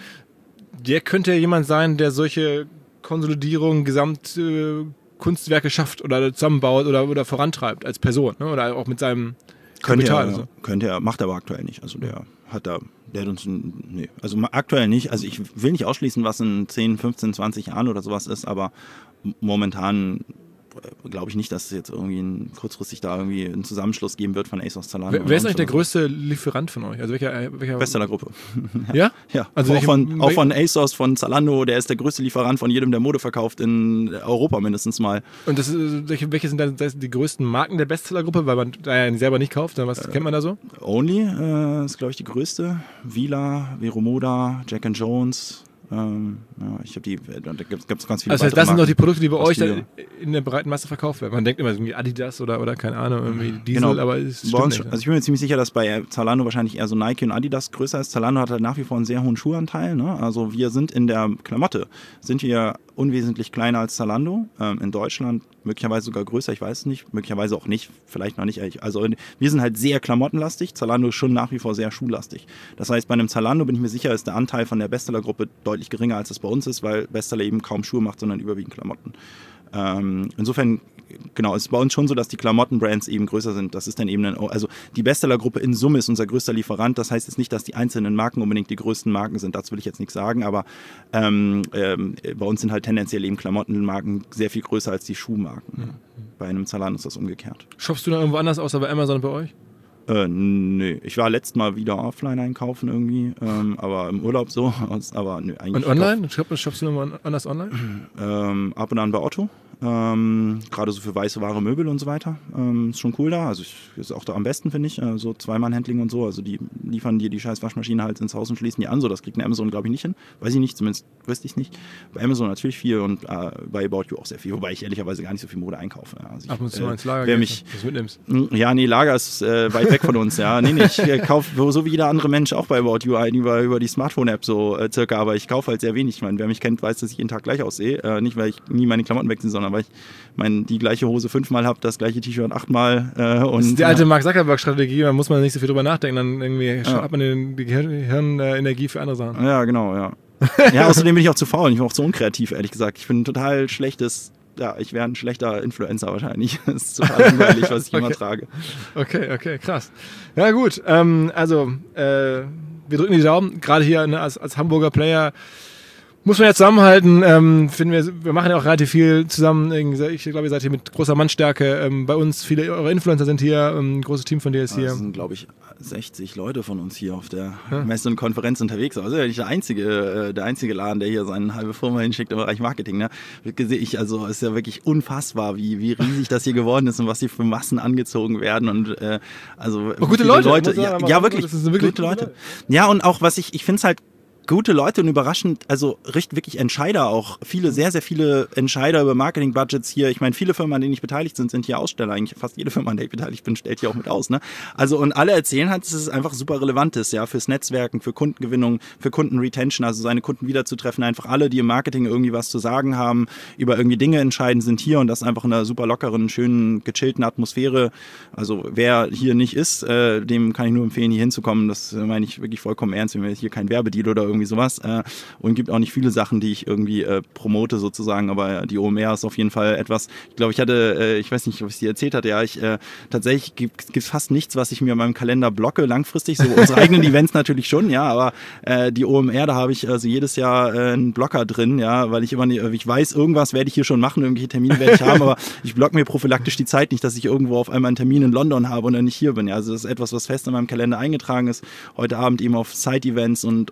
Der könnte ja jemand sein, der solche Konsolidierung, Gesamtkunstwerke äh, schafft oder zusammenbaut oder, oder vorantreibt als Person, ne? Oder auch mit seinem könnte Kapital. Er, so. Könnte er, macht er aber aktuell nicht. Also der hat da, der hat uns, nee, also aktuell nicht. Also ich will nicht ausschließen, was in zehn, fünfzehn, zwanzig Jahren oder sowas ist, aber momentan glaube ich nicht, dass es jetzt irgendwie ein, kurzfristig da irgendwie einen Zusammenschluss geben wird von ASOS, Zalando. Wer, wer ist eigentlich der größte Lieferant von euch? Also welcher, welcher Bestsellergruppe. ja. Ja? Ja. Also auch, welche, von, auch von ASOS, von Zalando, der ist der größte Lieferant von jedem, der Mode verkauft in Europa mindestens mal. Und das ist, welche, welche sind dann die größten Marken der Bestsellergruppe, weil man da ja selber nicht kauft? Was äh, kennt man da so? Only äh, ist, glaube ich, die größte. Vila, Veromoda, Jack and Jones. Ähm, ja, ich habe die, da gibt es ganz viele. Also das sind doch die Produkte, die bei euch dann in der breiten Masse verkauft werden. Man denkt immer irgendwie Adidas oder, oder keine Ahnung, irgendwie Diesel, genau. aber es stimmt bei uns, nicht. Also ich bin mir ziemlich sicher, dass bei Zalando wahrscheinlich eher so Nike und Adidas größer ist. Zalando hat halt nach wie vor einen sehr hohen Schuhanteil. Ne? Also wir sind in der Klamotte, sind wir unwesentlich kleiner als Zalando. Ähm, in Deutschland möglicherweise sogar größer, ich weiß es nicht. Möglicherweise auch nicht, vielleicht noch nicht. Also wir sind halt sehr klamottenlastig. Zalando ist schon nach wie vor sehr schuhlastig. Das heißt, bei einem Zalando bin ich mir sicher, ist der Anteil von der Bestseller-Gruppe deutlich geringer, als es bei uns ist, weil Bestseller eben kaum Schuhe macht, sondern überwiegend Klamotten. Ähm, insofern, genau, ist bei uns schon so, dass die Klamottenbrands eben größer sind. Das ist dann eben, ein, also die Bestsellergruppe in Summe ist unser größter Lieferant. Das heißt jetzt nicht, dass die einzelnen Marken unbedingt die größten Marken sind. Dazu will ich jetzt nichts sagen, aber ähm, ähm, bei uns sind halt tendenziell eben Klamottenmarken sehr viel größer als die Schuhmarken. Mhm. Bei einem Zalando ist das umgekehrt. Shoppst du da irgendwo anders außer bei Amazon bei euch? Äh, nö, ich war letztes Mal wieder offline einkaufen irgendwie, ähm, aber im Urlaub so, aber nö, eigentlich. Und online? Shoppst du nochmal anders online? Ähm, ab und an bei Otto. Ähm, gerade so für weiße Ware, Möbel und so weiter. Ähm, ist schon cool da. Also ich, ist auch da am besten, finde ich. Äh, so Zweimann-Handling und so. Also die liefern dir die scheiß Waschmaschine halt ins Haus und schließen die an. So, das kriegt eine Amazon, glaube ich, nicht hin. Weiß ich nicht, zumindest wüsste ich nicht. Bei Amazon natürlich viel und äh, bei About You auch sehr viel. Wobei ich ehrlicherweise gar nicht so viel Mode einkaufe. Also ich, Ab und zu äh, mal ins Lager wer gehst, mich, das mitnimmst. Ja, nee, Lager ist äh, weit weg von uns. Ja, nee, nee, ich äh, kaufe so wie jeder andere Mensch auch bei About You ein, über, über die Smartphone-App so äh, circa. Aber ich kaufe halt sehr wenig. Ich meine, wer mich kennt, weiß, dass ich jeden Tag gleich aussehe. Äh, nicht, weil ich nie meine Klamotten wechsle, sondern weil ich mein, die gleiche Hose fünfmal habe, das gleiche T-Shirt achtmal. Äh, und, das ist die alte ja. Mark Zuckerberg-Strategie, da muss man nicht so viel drüber nachdenken, dann irgendwie ja. hat man den, die Hirnenergie für andere Sachen. Ja, genau, ja. Ja, außerdem bin ich auch zu faul, ich bin auch zu unkreativ, ehrlich gesagt. Ich bin ein total schlechtes, ja, ich wäre ein schlechter Influencer wahrscheinlich. Das ist total langweilig, was ich okay. immer trage. Okay, okay, krass. Ja gut, ähm, also äh, wir drücken die Daumen, gerade hier ne, als, als Hamburger Player muss man ja zusammenhalten, ähm, finden wir, wir machen ja auch relativ viel zusammen. Ich glaube, ihr seid hier mit großer Mannstärke ähm, bei uns. Viele eurer Influencer sind hier, ähm, ein großes Team von dir ist hier. Es sind, glaube ich, sechzig Leute von uns hier auf der ja. Messe und Konferenz unterwegs. Also ja nicht der einzige, äh, der einzige Laden, der hier seine halbe Firma hinschickt im Bereich Marketing. Ne? Ich, also es ist ja wirklich unfassbar, wie, wie riesig das hier geworden ist und was hier für Massen angezogen werden. Und äh, also oh, gute Leute, Leute ja, ja, ja wirklich, wirklich gute Leute. Leute. Ja, und auch was ich, ich finde es halt gute Leute und überraschend, also richtig wirklich Entscheider auch. Viele, sehr, sehr viele Entscheider über Marketing-Budgets hier. Ich meine, viele Firmen, an denen ich beteiligt bin, sind hier Aussteller. Eigentlich fast jede Firma, an der ich beteiligt bin, stellt hier auch mit aus. Ne? Also und alle erzählen halt, dass es einfach super relevant ist, ja, fürs Netzwerken, für Kundengewinnung, für Kundenretention, also seine Kunden wiederzutreffen. Einfach alle, die im Marketing irgendwie was zu sagen haben, über irgendwie Dinge entscheiden, sind hier und das einfach in einer super lockeren, schönen, gechillten Atmosphäre. Also wer hier nicht ist, äh, dem kann ich nur empfehlen, hier hinzukommen. Das äh, meine ich wirklich vollkommen ernst. Wir haben hier kein Werbedeal oder irgendwie sowas. Äh, und gibt auch nicht viele Sachen, die ich irgendwie äh, promote sozusagen, aber die O M R ist auf jeden Fall etwas, ich glaube, ich hatte, äh, ich weiß nicht, ob ich es dir erzählt hatte, ja, ich äh, tatsächlich gibt es fast nichts, was ich mir in meinem Kalender blocke langfristig, so unsere eigenen Events natürlich schon, ja, aber äh, die O M R, da habe ich also jedes Jahr äh, einen Blocker drin, ja, weil ich immer nicht, ich weiß, irgendwas werde ich hier schon machen, irgendwelche Termine werde ich haben, aber ich blocke mir prophylaktisch die Zeit nicht, dass ich irgendwo auf einmal einen Termin in London habe und dann nicht hier bin, ja, also das ist etwas, was fest in meinem Kalender eingetragen ist, heute Abend eben auf Side-Events und, und Co. und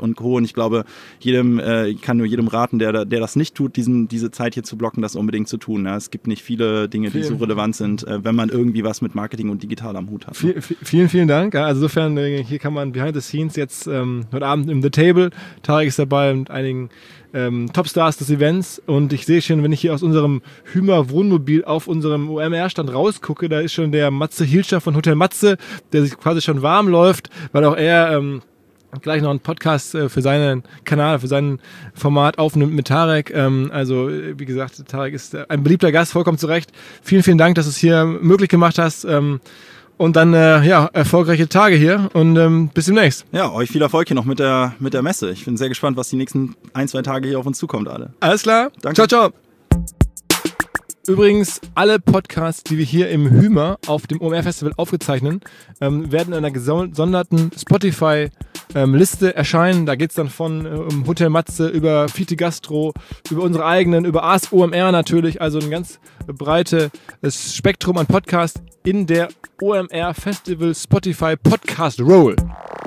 ich glaube, jedem, äh, ich kann nur jedem raten, der, der das nicht tut, diesen, diese Zeit hier zu blocken, das unbedingt zu tun. Ja. Es gibt nicht viele Dinge, die vielen, so relevant sind, äh, wenn man irgendwie was mit Marketing und digital am Hut hat. Viel, vielen, vielen Dank. Also insofern, hier kann man behind the scenes jetzt ähm, heute Abend im The Table, Tarek ist dabei mit einigen ähm, Topstars des Events und ich sehe schon, wenn ich hier aus unserem Hümer Wohnmobil auf unserem O M R-Stand rausgucke, da ist schon der Matze Hilscher von Hotel Matze, der sich quasi schon warm läuft, weil auch er ähm, gleich noch einen Podcast äh, für seinen Kanal, für sein Format aufnimmt mit Tarek. Ähm, also wie gesagt, Tarek ist äh, ein beliebter Gast, vollkommen zu Recht. Vielen, vielen Dank, dass du es hier möglich gemacht hast. Ähm, Und dann, äh, ja, erfolgreiche Tage hier und ähm, bis demnächst. Ja, euch viel Erfolg hier noch mit der, mit der Messe. Ich bin sehr gespannt, was die nächsten ein, zwei Tage hier auf uns zukommt, alle. Alles klar. Danke. Ciao, ciao. Übrigens, alle Podcasts, die wir hier im Hümer auf dem O M R-Festival aufgezeichnen, ähm, werden in einer gesonderten Spotify-Liste ähm, erscheinen. Da geht es dann von ähm, Hotel Matze über Fiete Gastro, über unsere eigenen, über Ask O M R natürlich. Also ein ganz breites Spektrum an Podcasts in der O M R Festival Spotify Podcast Roll.